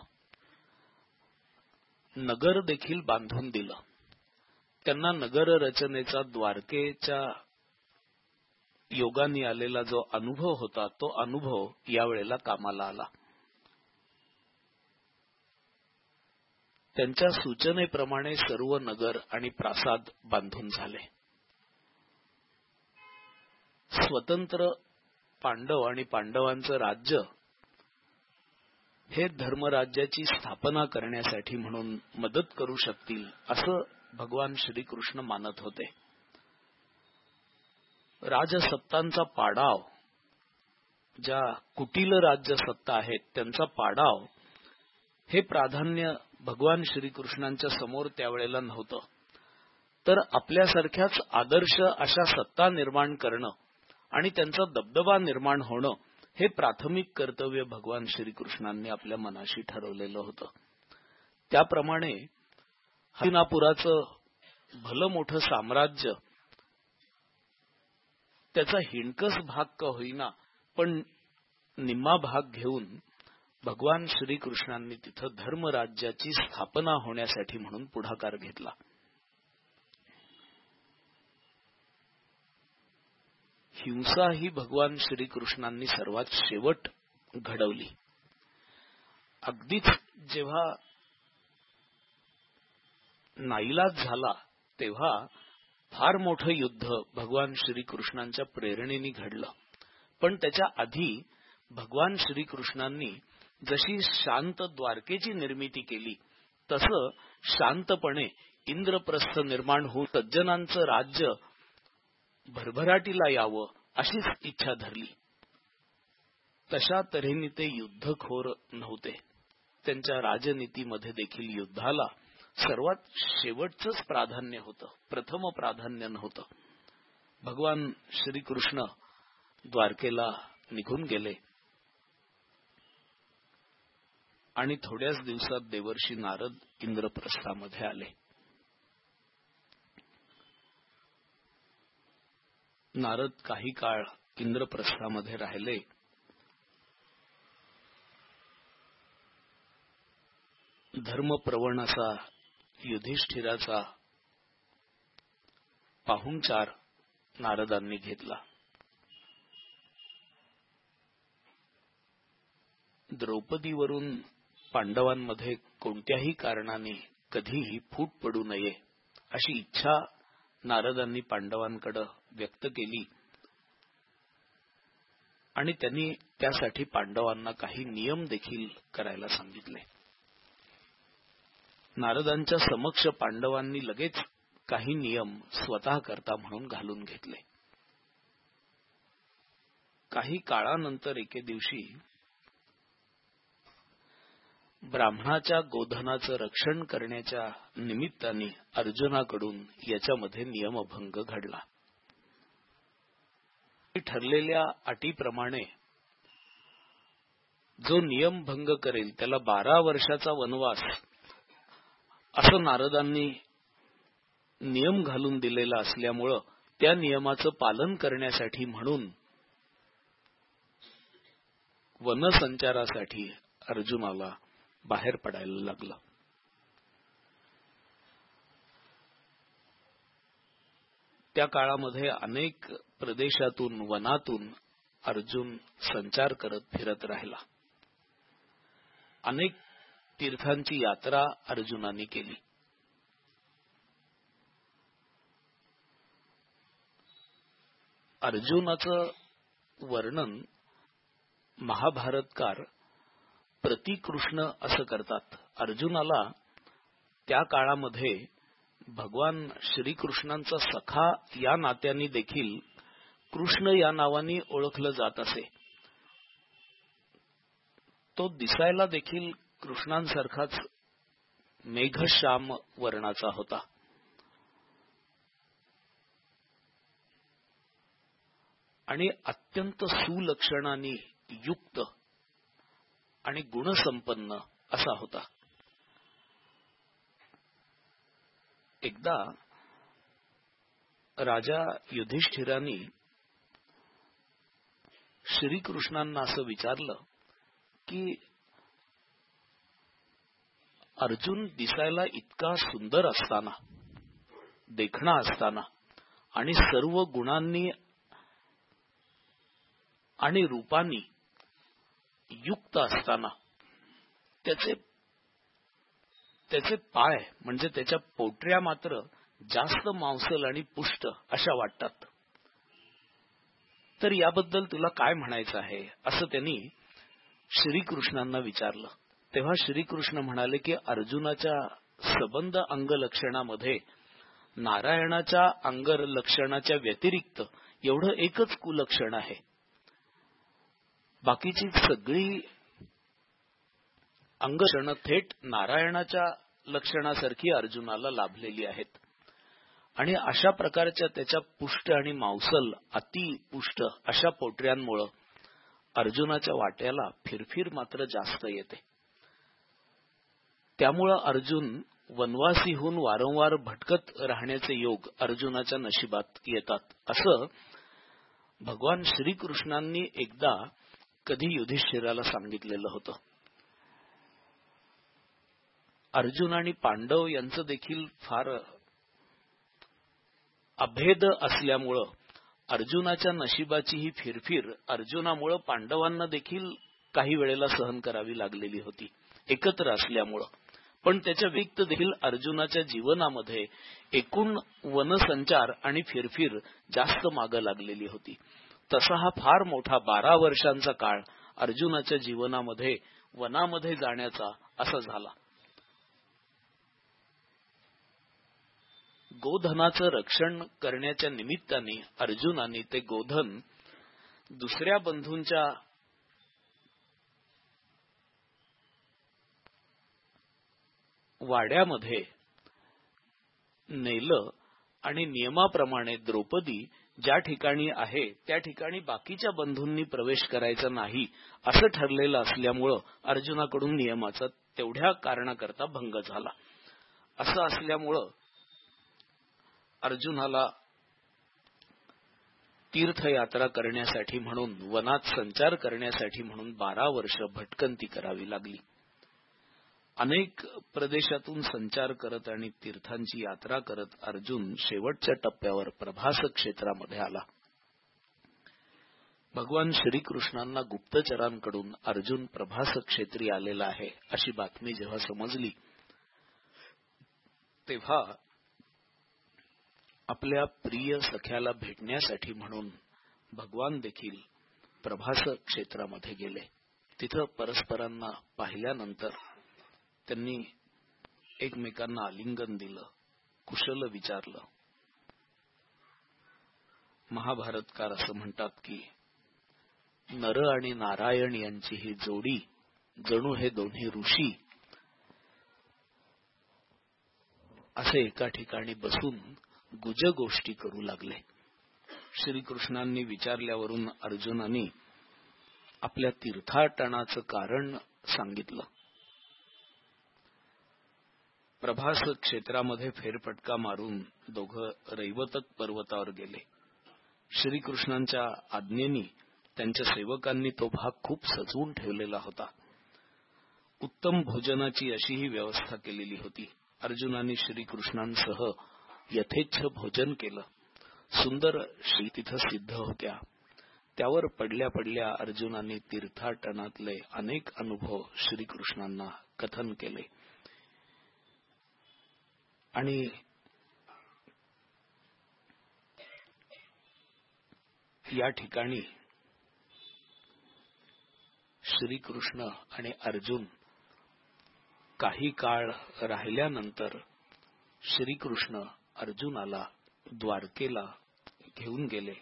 नगर देखील बांधून दिलं. त्यांना नगर रचनेचा द्वारकेच्या योगाने आलेला जो अनुभव होता तो अनुभव यावेळेला कामाला आला. त्यांच्या सूचनेप्रमाणे सर्व नगर आणि प्रासाद बांधून झाले. स्वतंत्र पांडव आणि पांडवांचं राज्य हे धर्मराज्याची स्थापना करण्यासाठी म्हणून मदत करू शकतील असं भगवान श्रीकृष्ण मानत होते. राजसत्तांचा पाडाव, ज्या कुटील राज्यसत्ता आहेत त्यांचा पाडाव हे प्राधान्य भगवान श्रीकृष्णांच्या समोर त्यावेळेला नव्हतं. तर आपल्यासारख्याच आदर्श अशा सत्ता निर्माण करणं आणि त्यांचा दबदबा निर्माण होणं हे प्राथमिक कर्तव्य भगवान श्रीकृष्णांनी आपल्या मनाशी ठरवलेलं होतं. त्याप्रमाणे हस्तिनापुराचं भलं मोठं साम्राज्य त्याचा हिणकस भाग का होईना पण निम्मा भाग घेऊन भगवान श्रीकृष्णांनी तिथं धर्मराज्याची स्थापना होण्यासाठी म्हणून पुढाकार घेतला. हिंसा ही भगवान श्रीकृष्णांनी सर्वात शेवट घडवली. अगदीच जेव्हा नाईलाज झाला तेव्हा फार मोठं युद्ध भगवान श्रीकृष्णांच्या प्रेरणेने घडलं. पण त्याच्या आधी भगवान श्रीकृष्णांनी जशी शांत द्वारकेची निर्मिती केली तसं शांतपणे इंद्रप्रस्थ निर्माण होऊन सज्जनांचं राज्य भरभराटीला यावं अशीच इच्छा धरली. तशा तऱ्हेने ते युद्धखोर नव्हते. त्यांच्या राजनीतीमध्ये देखील युद्धाला सर्वात शेवटचंच प्राधान्य होतं, प्रथम प्राधान्य नव्हतं. भगवान श्रीकृष्ण द्वारकेला निघून गेले आणि थोड्याच दिवसात देवर्षी नारद इंद्रप्रस्थामध्ये आले. नारद काही काळ इंद्रप्रस्थामध्ये राहिले. धर्मप्रवण असा युधिष्ठिराचा पाहुणचार नारदांनी घेतला. द्रौपदीवरून पांडवांमध्ये कोणत्याही कारणाने कधीही फूट पडू नये अशी इच्छा नारदांनी पांडवांकडे व्यक्त केली आणि त्यांनी त्यासाठी पांडवांना काही नियम देखील करायला सांगितले. नारदांच्या समक्ष पांडवांनी लगेच काही नियम स्वतः करता म्हणून घालून घेतले. काही काळानंतर एके दिवशी ब्राह्मणाच्या गोधनाचं रक्षण करण्याच्या निमित्ताने अर्जुनाकडून याच्यामध्ये नियमभंग घडला. ठरलेल्या अटीप्रमाणे जो नियमभंग करेल त्याला बारा वर्षाचा वनवास असं नारदांनी नियम घालून दिलेला असल्यामुळं त्या नियमाचं पालन करण्यासाठी म्हणून वनसंचारासाठी अर्जुनाला बाहेर पडायला लागलं. त्या काळामध्ये अनेक प्रदेशातून वनातून अर्जुन संचार करत फिरत राहिला. अनेक तीर्थांची यात्रा अर्जुनाने केली. अर्जुनाचं वर्णन महाभारतकार प्रतिकृष्ण असं करतात. अर्जुनाला त्या काळामध्ये भगवान श्रीकृष्णांचा सखा या नात्याने देखील कृष्ण या नावाने ओळखलं जात असे. तो दिसायला देखील कृष्णांसारखाच मेघश्याम वर्णाचा होता. आणि अत्यंत सुलक्षणाने युक्त आणि गुणसंपन्न असा होता. एकदा राजा युधिष्ठिरांनी श्रीकृष्णांना असं विचारलं की अर्जुन दिसायला इतका सुंदर असताना, देखणा असताना आणि सर्व गुणांनी आणि रूपांनी युक्त असताना त्याचे त्याचे पाय म्हणजे त्याच्या पोटऱ्या मात्र जास्त मांसल आणि पुष्ट अशा वाटतात. तर याबद्दल तुला काय म्हणायचं आहे असं त्यांनी श्रीकृष्णांना विचारलं. तेव्हा श्रीकृष्ण म्हणाले की अर्जुनाच्या सबंध अंगलक्षणामध्ये नारायणाच्या अंगलक्षणाच्या व्यतिरिक्त एवढं एकच कुलक्षण आहे. बाकीची सगळी अंगलक्षणं थेट नारायणाच्या लक्षणासारखी अर्जुनाला लाभलेली आहेत. आणि अशा प्रकारच्या त्याच्या पुष्ट आणि मांसल अतिपुष्ट अशा पोटऱ्यांमुळे अर्जुनाच्या वाट्याला फिरफिर मात्र जास्त येते. त्यामुळे अर्जुन वनवासीहून वारंवार भटकत राहण्याचे योग अर्जुनाच्या नशिबात येतात असं भगवान श्रीकृष्णांनी एकदा कधी युधिष्ठिराला सांगितलेलं होतं. अर्जुन आणि पांडव यांचं देखील फार अभेद असल्यामुळं अर्जुनाच्या नशिबाची ही फिरफिर अर्जुनामुळं पांडवांना देखील काही वेळेला सहन करावी लागलेली होती एकत्र असल्यामुळं. पण त्याच्या व्यतिरिक्त देखील अर्जुनाच्या जीवनामध्ये एकूण वनसंचार आणि फिरफिर जास्त मागं लागलेली होती. तसा हा फार मोठा बारा वर्षांचा काळ अर्जुनाच्या जीवनामध्ये वनामध्ये जाण्याचा असा झाला. गोधनाचं रक्षण करण्याच्या निमित्ताने अर्जुनाने ते गोधन दुसऱ्या बंधूंच्या वाड्यामध्ये नेलं आणि नियमाप्रमाणे द्रौपदी ज्या ठिकाणी आहे त्या ठिकाणी बाकीच्या बंधूंनी प्रवेश करायचा नाही असं ठरलेलं असल्यामुळं अर्जुनाकडून नियमाचा तेवढ्या कारणाकरता भंग झाला. असं असल्यामुळं अर्जुनाला तीर्थयात्रा करण्यासाठी म्हणून वनात संचार करण्यासाठी म्हणून बारा वर्ष भटकंती करावी लागली. अनेक प्रदेशातून संचार करत आणि तीर्थांची यात्रा करत अर्जुन शेवटच्या टप्प्यावर प्रभास क्षेत्रामध्ये आला. भगवान श्रीकृष्णांना गुप्तचरांकडून अर्जुन प्रभास क्षेत्री आलेला आहे अशी बातमी जेव्हा समजली तेव्हा आपल्या प्रिय सख्याला भेटण्यासाठी म्हणून भगवान देखील प्रभास क्षेत्रामध्ये गेले. तिथं परस्परांना पाहिल्यानंतर त्यांनी एकमेकांना आलिंगन दिलं, कुशल विचारलं. महाभारतकार असं म्हणतात की नर आणि नारायण यांची ही जोडी जणू हे दोन्ही ऋषी असे एका ठिकाणी बसून गुज गोष्टी करू लागले. श्रीकृष्णांनी विचारल्यावरून अर्जुनांनी आपल्या तीर्थाटनाचं कारण सांगितलं. प्रभास क्षेत्रामध्ये फेरफटका मारून दोघं रैवतक पर्वतावर गेले. श्रीकृष्णांच्या आज्ञेने त्यांच्या सेवकांनी तो भाग खूप सजवून ठेवलेला होता. उत्तम भोजनाची अशीही व्यवस्था केलेली होती. अर्जुनांनी श्रीकृष्णांसह यथेच्छ भोजन केलं. सुंदर श्री तिथं सिद्ध होत्या. त्यावर पडल्या पडल्या अर्जुनांनी तीर्थाटनातले अनेक अनुभव श्रीकृष्णांना कथन केले. आणि या ठिकाणी श्रीकृष्ण आणि अर्जुन काही काळ राहिल्यानंतर श्रीकृष्ण अर्जुनाला द्वारकेला घेऊन गेले.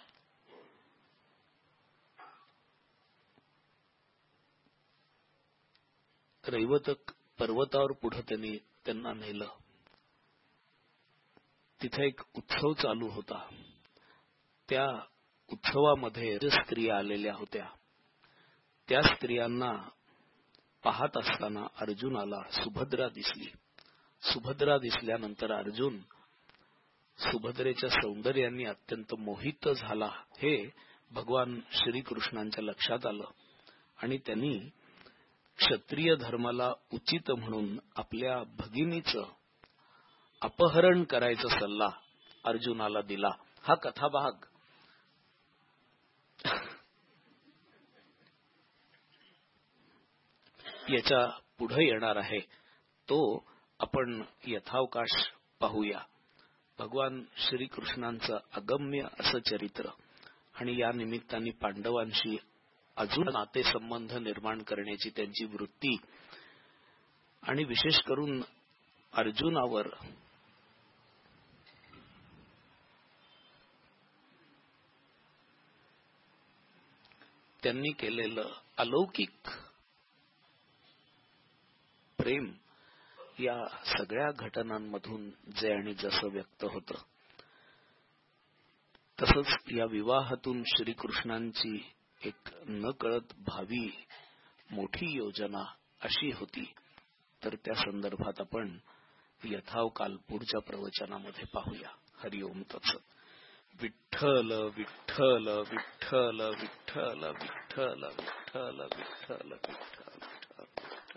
रैवतक पर्वतावर पुढे त्यांनी त्यांना नेलं. तिथे एक उत्सव चालू होता. त्या उत्सवामध्ये स्त्रिया आलेल्या होत्या. त्या स्त्रियांना पाहत असताना अर्जुनाला सुभद्रा दिसली. सुभद्रा दिसल्यानंतर अर्जुन सुभद्रेच्या सौंदर्याने अत्यंत मोहित झाला हे भगवान श्रीकृष्णांच्या लक्षात आलं आणि त्यांनी क्षत्रिय धर्माला उचित म्हणून आपल्या भगिनीचं अपहरण करायचा सल्ला अर्जुनाला दिला. हा कथाभाग याच्या पुढे येणार आहे, तो आपण यथावकाश पाहूया. भगवान श्रीकृष्णांचं अगम्य असं चरित्र आणि या निमित्ताने पांडवांशी अजून नातेसंबंध निर्माण करण्याची त्यांची वृत्ती आणि विशेष करून अर्जुनावर त्यांनी केलेलं अलौकिक प्रेम या सगळ्या घटनांमधून जे आणि जसं व्यक्त होतं, तसंच या विवाहातून श्रीकृष्णांची एक नकळत भावी मोठी योजना अशी होती. तर त्या संदर्भात आपण यथावकाल पुढच्या प्रवचनामध्ये पाहूया. हरिओम तत्सत. विठ्ठल विठ्ठल विठ्ठल विठ्ठल विठ्ठल विठ्ठल विठ्ठल विठ्ठल.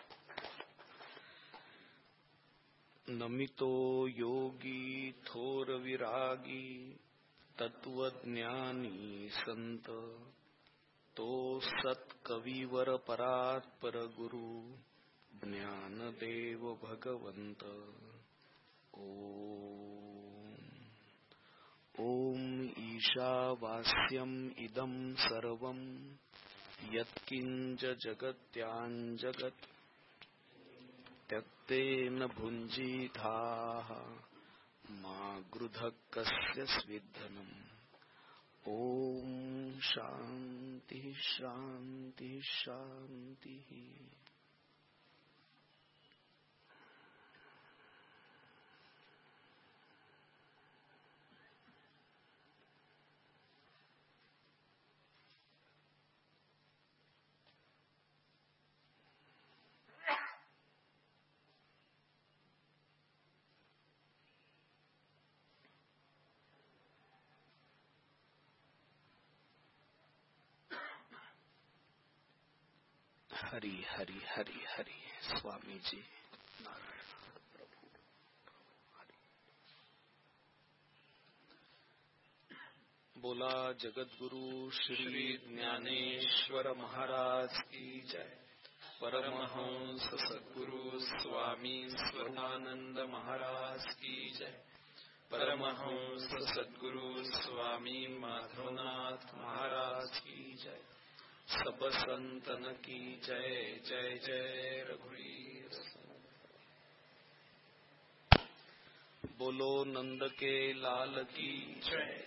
नमितो योगी थोर विरागी तत्वज्ञानी संत, तो सत्कवीवर परात्पर गुरु ज्ञानदेव भगवंत. ओम ओम ईशावास्यम इदं सर्वं यत्किंच जगत्याञ्जगत् त्यक्तेन भुञ्जीथाः मा गृधः कस्य स्विद्धनम्. ओम शांति शांति शांति. हरि हरि हरि हरि. स्वामी जी नारायण प्रभु. बोला जगद्गुरु श्री ज्ञानेश्वर महाराज की जय. परमहंस सद्गुरु स्वामी स्वरूपानंद महाराज की जय. परमहंस सद्गुरु स्वामी माधवनाथ महाराज की जय। सब संतन की जय। जय जय रघुवीर। बोलो नंद के लाल की जय।